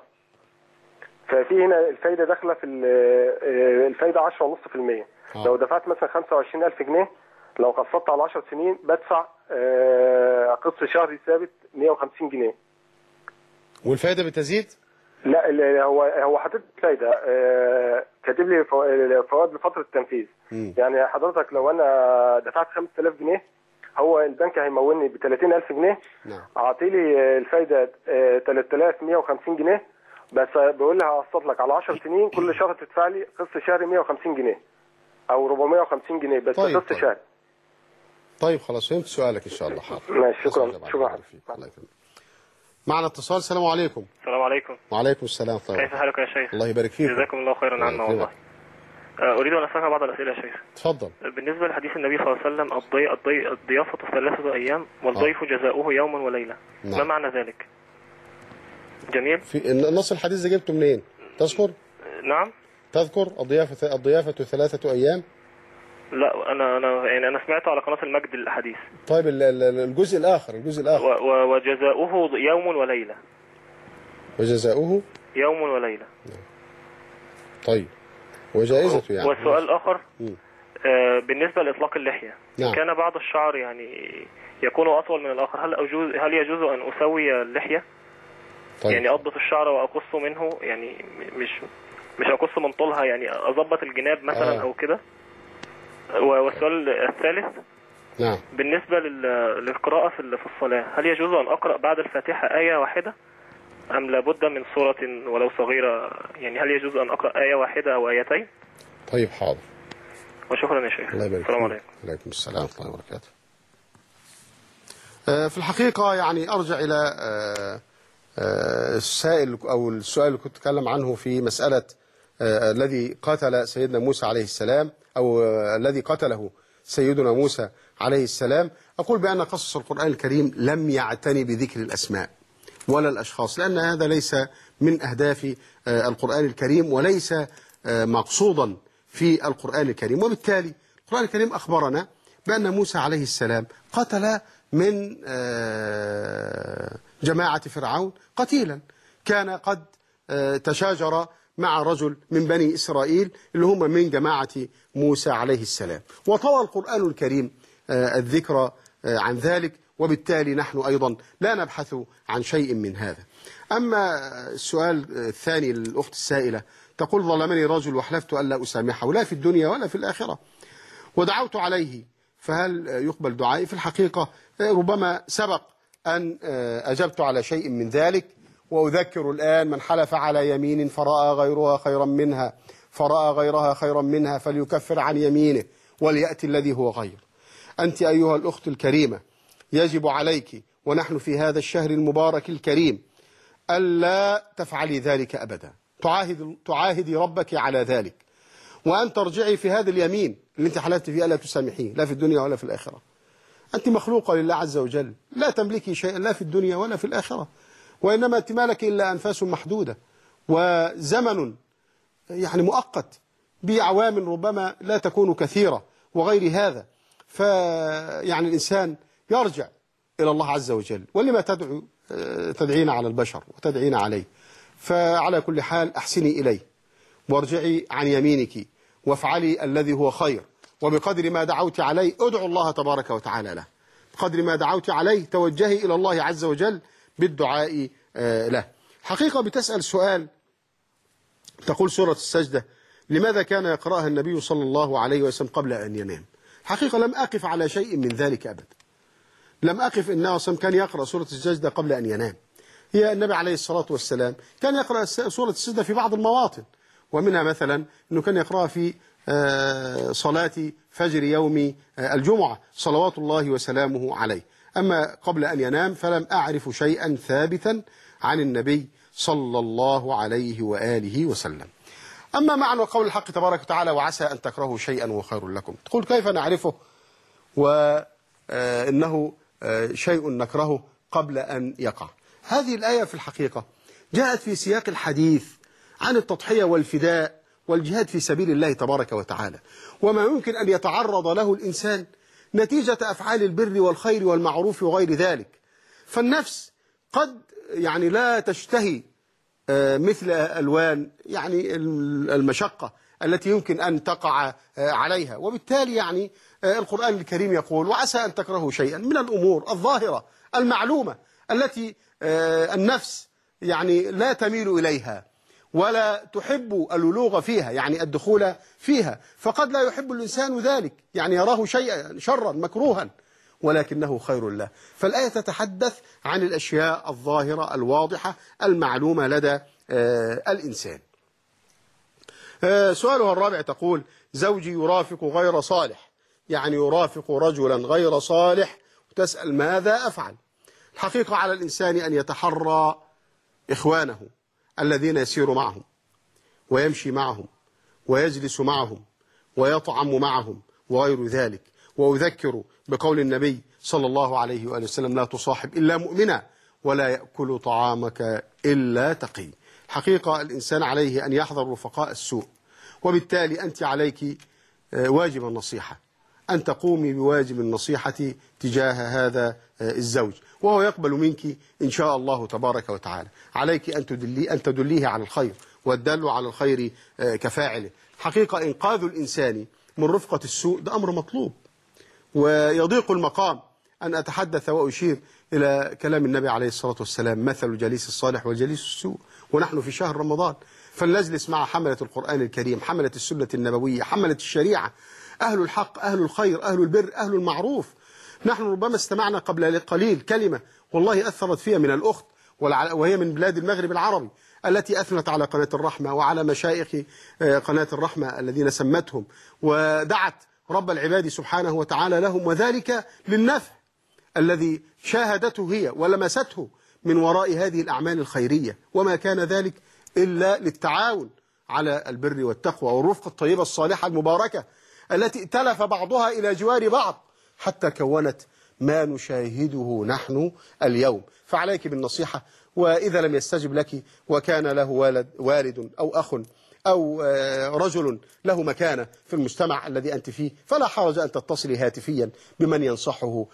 Speaker 15: ففي هنا الفايدة داخلة في الفايدة 10.5%. لو دفعت مثلا 25,000 جنيه لو قسطت على 10 سنين بدفع قسط شهري ثابت 150 جنيه.
Speaker 1: والفائدة بتزيد؟
Speaker 15: لا هو حاطط فايدة، كاتب لي فوائد لفترة التنفيذ. يعني حضرتك لو أنا دفعت 5000 جنيه هو البنك هيمولني ب 30000 جنيه.
Speaker 1: نعم.
Speaker 15: أعطيلي الفايدة 3150 جنيه، بس بقول لها هقسط لك على 10 سنين كل شهر تدفع لي قسط شهري 150 جنيه أو 450 جنيه بس قسط شهري.
Speaker 1: طيب خلاص فهمت سؤالك إن شاء الله. حاضر.
Speaker 15: ماشي شكرا. الله
Speaker 1: يكرمك. معنا اتصال. السلام عليكم.
Speaker 16: السلام عليكم.
Speaker 1: وعليكم السلام. طيب.
Speaker 16: كيف حالك يا شيخ؟
Speaker 1: الله يبارك فيك.
Speaker 16: جزاكم الله خيرا عنا والله. أريد أن أسألك بعض الأسئلة يا شيخ.
Speaker 1: تفضل.
Speaker 16: بالنسبة لحديث النبي صلى الله عليه وسلم الضيافة 3 أيام والضيف جزاؤه يوم وليلة.
Speaker 1: نعم.
Speaker 16: ما معنى ذلك؟ جميل.
Speaker 1: في النص الحديث ده جبته منين؟ تذكر؟
Speaker 16: نعم.
Speaker 1: تذكر الضيافة 3 أيام؟
Speaker 16: لا أنا سمعته على قناة المجد الحديث.
Speaker 1: طيب الجزء الآخر.
Speaker 16: وجزاؤه يوم وليلة.
Speaker 1: وجزاؤه
Speaker 16: يوم وليلة.
Speaker 1: طيل. وجائزته يعني.
Speaker 16: والسؤال الآخر بالنسبة لإطلاق اللحية.
Speaker 1: نعم.
Speaker 16: كان بعض الشعر يعني يكون أطول من الآخر، هل يجوز أن أسوي اللحية؟
Speaker 1: طيب.
Speaker 16: يعني أضبط الشعر وأقص منه، يعني مش أقص من طولها، يعني أضبط الجناب مثلا أو كده. والسؤال الثالث.
Speaker 1: نعم.
Speaker 16: بالنسبة للقراءة في الصلاة، هل يجوز أن أقرأ بعد الفاتحة آية واحدة أم لابد من سورة ولو صغيرة؟ يعني هل يجوز أن أقرأ آية واحدة أو آيتين؟
Speaker 1: طيب حاضر.
Speaker 16: وشكرا يا شيخ.
Speaker 1: الله يبارك.
Speaker 16: السلام عليكم.
Speaker 1: وعليكم السلام ورحمة الله وبركاته. في الحقيقة يعني أرجع إلى السائل أو السؤال اللي كنت أتكلم عنه في مسألة الذي قتل سيدنا موسى عليه السلام أو الذي قتله سيدنا موسى عليه السلام. أقول بأن قصص القرآن الكريم لم يعتني بذكر الأسماء ولا الأشخاص، لأن هذا ليس من أهداف القرآن الكريم وليس مقصودا في القرآن الكريم. وبالتالي القرآن الكريم أخبرنا بأن موسى عليه السلام قتل من جماعة فرعون قتيلا كان قد تشاجر مع رجل من بني إسرائيل اللي هم من جماعة موسى عليه السلام، وطوى القرآن الكريم الذكر عن ذلك، وبالتالي نحن أيضا لا نبحث عن شيء من هذا. أما السؤال الثاني للأخت السائلة، تقول ظلمني رجل وحلفت ألا أسامحه لا في الدنيا ولا في الآخرة ودعوت عليه، فهل يقبل دعائي؟ في الحقيقة ربما سبق أن أجبت على شيء من ذلك، وأذكر الآن: من حلف على يمين فرأى غيرها خيرا منها فرأى غيرها خيرا منها فليكفر عن يمينه وليأتي الذي هو خير. أنت أيها الأخت الكريمة يجب عليك ونحن في هذا الشهر المبارك الكريم ألا تفعلي ذلك أبدا، تعاهدي ربك على ذلك، وأن ترجعي في هذا اليمين اللي أنت حلفت فيه ألا تسامحيه لا في الدنيا ولا في الآخرة. أنت مخلوقة لله عز وجل، لا تملكي شيئا لا في الدنيا ولا في الآخرة، وإنما أنت مالك إلا أنفاس محدودة وزمن يعني مؤقت بعوامل ربما لا تكون كثيرة وغير هذا. فيعني الإنسان يرجع إلى الله عز وجل، ولما تدعين على البشر وتدعين عليه. فعلى كل حال أحسني إليه وارجعي عن يمينك وافعلي الذي هو خير، وبقدر ما دعوت عليه ادعو الله تبارك وتعالى له، بقدر ما دعوت عليه توجهي إلى الله عز وجل بالدعاء له. حقيقة بتسأل سؤال، تقول سورة السجدة لماذا كان يقرأها النبي صلى الله عليه وسلم قبل أن ينام؟ حقيقة لم أقف على شيء من ذلك أبدا، لم أقف إنه كان يقرأ سورة السجدة قبل أن ينام. هي النبي عليه الصلاة والسلام كان يقرأ سورة السجدة في بعض المواطن، ومنها مثلا أنه كان يقرأها في صلاة فجر يوم الجمعة صلوات الله وسلامه عليه. أما قبل أن ينام فلم أعرف شيئا ثابتا عن النبي صلى الله عليه وآله وسلم. أما معنى قول الحق تبارك وتعالى وعسى أن تكرهوا شيئا وخير لكم، تقول كيف نعرفه وإنه شيء نكرهه قبل أن يقع؟ هذه الآية في الحقيقة جاءت في سياق الحديث عن التضحية والفداء والجهاد في سبيل الله تبارك وتعالى، وما يمكن أن يتعرض له الإنسان نتيجة أفعال البر والخير والمعروف وغير ذلك. فالنفس قد يعني لا تشتهي مثل ألوان يعني المشقة التي يمكن أن تقع عليها. وبالتالي يعني القرآن الكريم يقول وعسى أن تكرهوا شيئا من الأمور الظاهرة المعلومة التي النفس يعني لا تميل إليها ولا تحب الولوغ فيها، يعني الدخول فيها، فقد لا يحب الإنسان ذلك، يعني يراه شيئا شرا مكروها ولكنه خير له. فالآية تتحدث عن الأشياء الظاهرة الواضحة المعلومة لدى الإنسان. سؤالها الرابع تقول زوجي يرافق غير صالح، يعني يرافق رجلا غير صالح، وتسأل ماذا أفعل؟ الحقيقة على الإنسان أن يتحرى إخوانه الذين يسير معهم ويمشي معهم ويجلس معهم ويطعم معهم وغير ذلك. وأذكر بقول النبي صلى الله عليه وآله وسلم لا تصاحب إلا مؤمنا ولا يأكل طعامك إلا تقي. حقيقة الإنسان عليه أن يحذر رفقاء السوء، وبالتالي أنت عليك واجب النصيحة، أن تقومي بواجب النصيحة تجاه هذا الزوج، وهو يقبل منك إن شاء الله تبارك وتعالى. عليك أن تدليه على الخير، والدل على الخير كفاعله. حقيقة إنقاذ الإنسان من رفقة السوء ده أمر مطلوب، ويضيق المقام أن أتحدث وأشير إلى كلام النبي عليه الصلاة والسلام مثل الجليس الصالح والجليس السوء، ونحن في شهر رمضان، فلنجلس مع حملة القرآن الكريم، حملة السنة النبوية، حملة الشريعة، أهل الحق، أهل الخير، أهل البر، أهل المعروف. نحن ربما استمعنا قبل قليل كلمة والله أثرت فيها من الأخت، وهي من بلاد المغرب العربي، التي أثنت على قناة الرحمة وعلى مشايخ قناة الرحمة الذين سمتهم، ودعت رب العباد سبحانه وتعالى لهم، وذلك للنفع الذي شاهدته هي ولمسته من وراء هذه الأعمال الخيرية، وما كان ذلك إلا للتعاون على البر والتقوى والرفقة الطيبة الصالحة المباركة التي ائتلف بعضها إلى جوار بعض حتى كونت ما نشاهده نحن اليوم. فعليك بالنصيحة، وإذا لم يستجب لك وكان له والد أو أخ أو رجل له مكانة في المجتمع الذي أنت فيه، فلا حرج أن تتصلي هاتفيا بمن ينصحه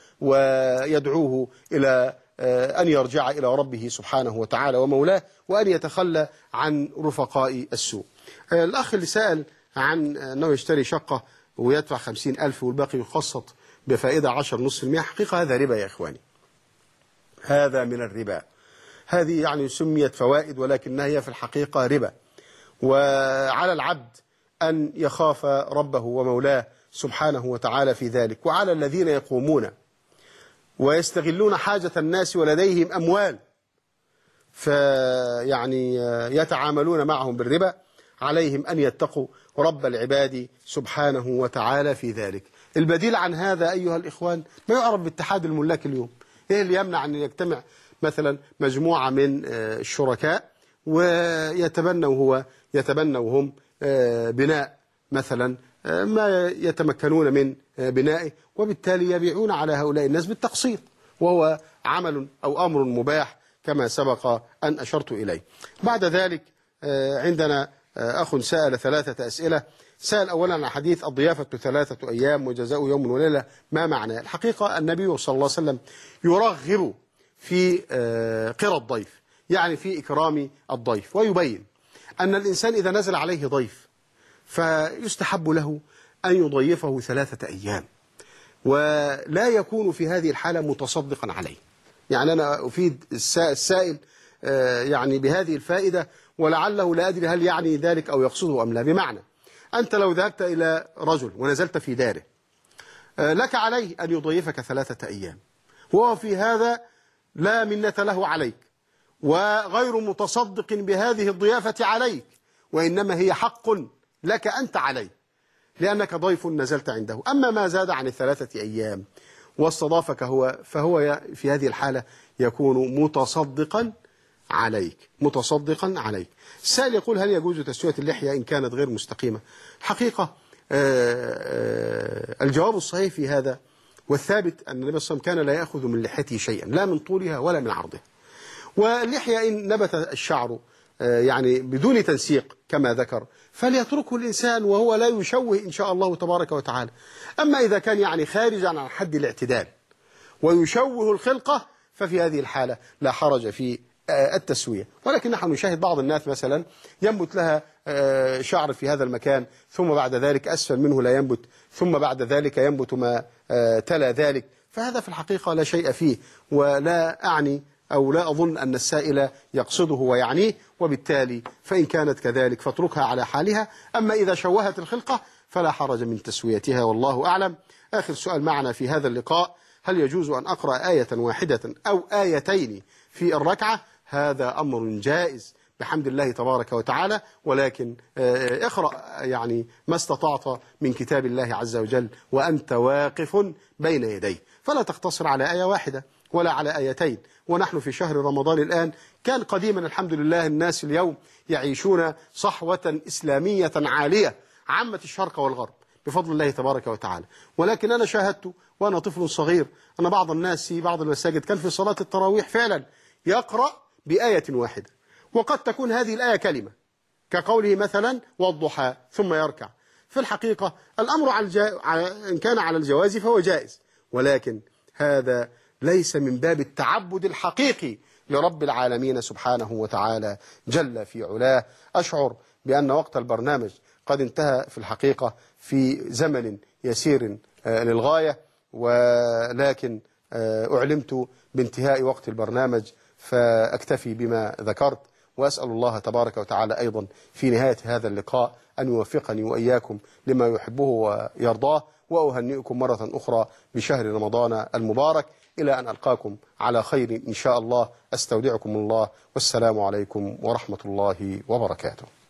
Speaker 1: ويدعوه إلى أن يرجع إلى ربه سبحانه وتعالى ومولاه، وأن يتخلى عن رفقاء السوء. الأخ اللي سأل عن أنه يشتري شقة ويدفع 50,000 والباقي يخصط بفائدة 10.5%، حقيقة هذا ربا يا إخواني، هذا من الربا. هذه يعني سميت فوائد ولكنها هي في الحقيقة ربا، وعلى العبد أن يخاف ربه ومولاه سبحانه وتعالى في ذلك. وعلى الذين يقومون ويستغلون حاجة الناس ولديهم أموال فيعني يتعاملون معهم بالربا، عليهم أن يتقوا رب العباد سبحانه وتعالى في ذلك. البديل عن هذا أيها الإخوان ما يعرف باتحاد الملاك اليوم. إيه اللي يمنع أن يجتمع مثلا مجموعة من الشركاء ويتبنوا هم بناء مثلا ما يتمكنون من بنائه، وبالتالي يبيعون على هؤلاء الناس بالتقسيط، وهو عمل أو أمر مباح كما سبق أن أشرت إليه. بعد ذلك عندنا أخ سأل 3 أسئلة. سأل أولا عن حديث الضيافة 3 أيام وجزاء يوم وليلة، ما معناه؟ الحقيقة النبي صلى الله عليه وسلم يرغب في قرى الضيف، يعني في إكرام الضيف، ويبين أن الإنسان إذا نزل عليه ضيف فيستحب له أن يضيفه 3 أيام، ولا يكون في هذه الحالة متصدقا عليه. يعني أنا أفيد السائل يعني بهذه الفائدة، ولعله لا أدري هل يعني ذلك أو يقصده أم لا. بمعنى أنت لو ذهبت إلى رجل ونزلت في داره، لك عليه أن يضيفك 3 أيام، وهو في هذا لا منة له عليك وغير متصدق بهذه الضيافة عليك، وإنما هي حق لك أنت عليه لأنك ضيف نزلت عنده. أما ما زاد عن 3 أيام واستضافك فهو في هذه الحالة يكون متصدقا عليك. السائل يقول هل يجوز تسوية اللحية إن كانت غير مستقيمة؟ الحقيقة الجواب الصحيح في هذا والثابت أن النبي صلى الله عليه وسلم كان لا يأخذ من لحيته شيئا، لا من طولها ولا من عرضها. واللحية إن نبت الشعر يعني بدون تنسيق كما ذكر فليتركه الإنسان وهو لا يشوه إن شاء الله تبارك وتعالى. أما إذا كان يعني خارجا عن حد الاعتدال ويشوه الخلقة ففي هذه الحالة لا حرج في التسوية. ولكن نحن نشاهد بعض الناس مثلا ينبت لها شعر في هذا المكان، ثم بعد ذلك أسفل منه لا ينبت، ثم بعد ذلك ينبت ما تلا ذلك، فهذا في الحقيقة لا شيء فيه، ولا أعني أو لا أظن أن السائل يقصده ويعنيه، وبالتالي فإن كانت كذلك فاتركها على حالها. أما إذا شوهت الخلقة فلا حرج من تسويتها، والله أعلم. آخر سؤال معنا في هذا اللقاء: هل يجوز أن أقرأ آية واحدة أو آيتين في الركعة؟ هذا أمر جائز بحمد الله تبارك وتعالى، ولكن اقرأ يعني ما استطعت من كتاب الله عز وجل وأنت واقف بين يديه، فلا تقتصر على آية واحدة ولا على آيتين. ونحن في شهر رمضان الآن. كان قديما الحمد لله الناس اليوم يعيشون صحوة إسلامية عالية عامة الشرق والغرب بفضل الله تبارك وتعالى، ولكن أنا شاهدت وأنا طفل صغير أن بعض الناس في بعض المساجد كان في صلاة التراويح فعلا يقرأ بآية واحدة، وقد تكون هذه الآية كلمة كقوله مثلا والضحى ثم يركع. في الحقيقة الأمر إن كان على الجواز فهو جائز، ولكن هذا ليس من باب التعبد الحقيقي لرب العالمين سبحانه وتعالى جل في علاه. أشعر بأن وقت البرنامج قد انتهى في الحقيقة في زمن يسير للغاية، ولكن أعلمت بانتهاء وقت البرنامج فأكتفي بما ذكرت، وأسأل الله تبارك وتعالى أيضا في نهاية هذا اللقاء أن يوفقني وإياكم لما يحبه ويرضاه، وأهنئكم مرة أخرى بشهر رمضان المبارك. إلى أن ألقاكم على خير إن شاء الله، أستودعكم الله، والسلام عليكم ورحمة الله وبركاته.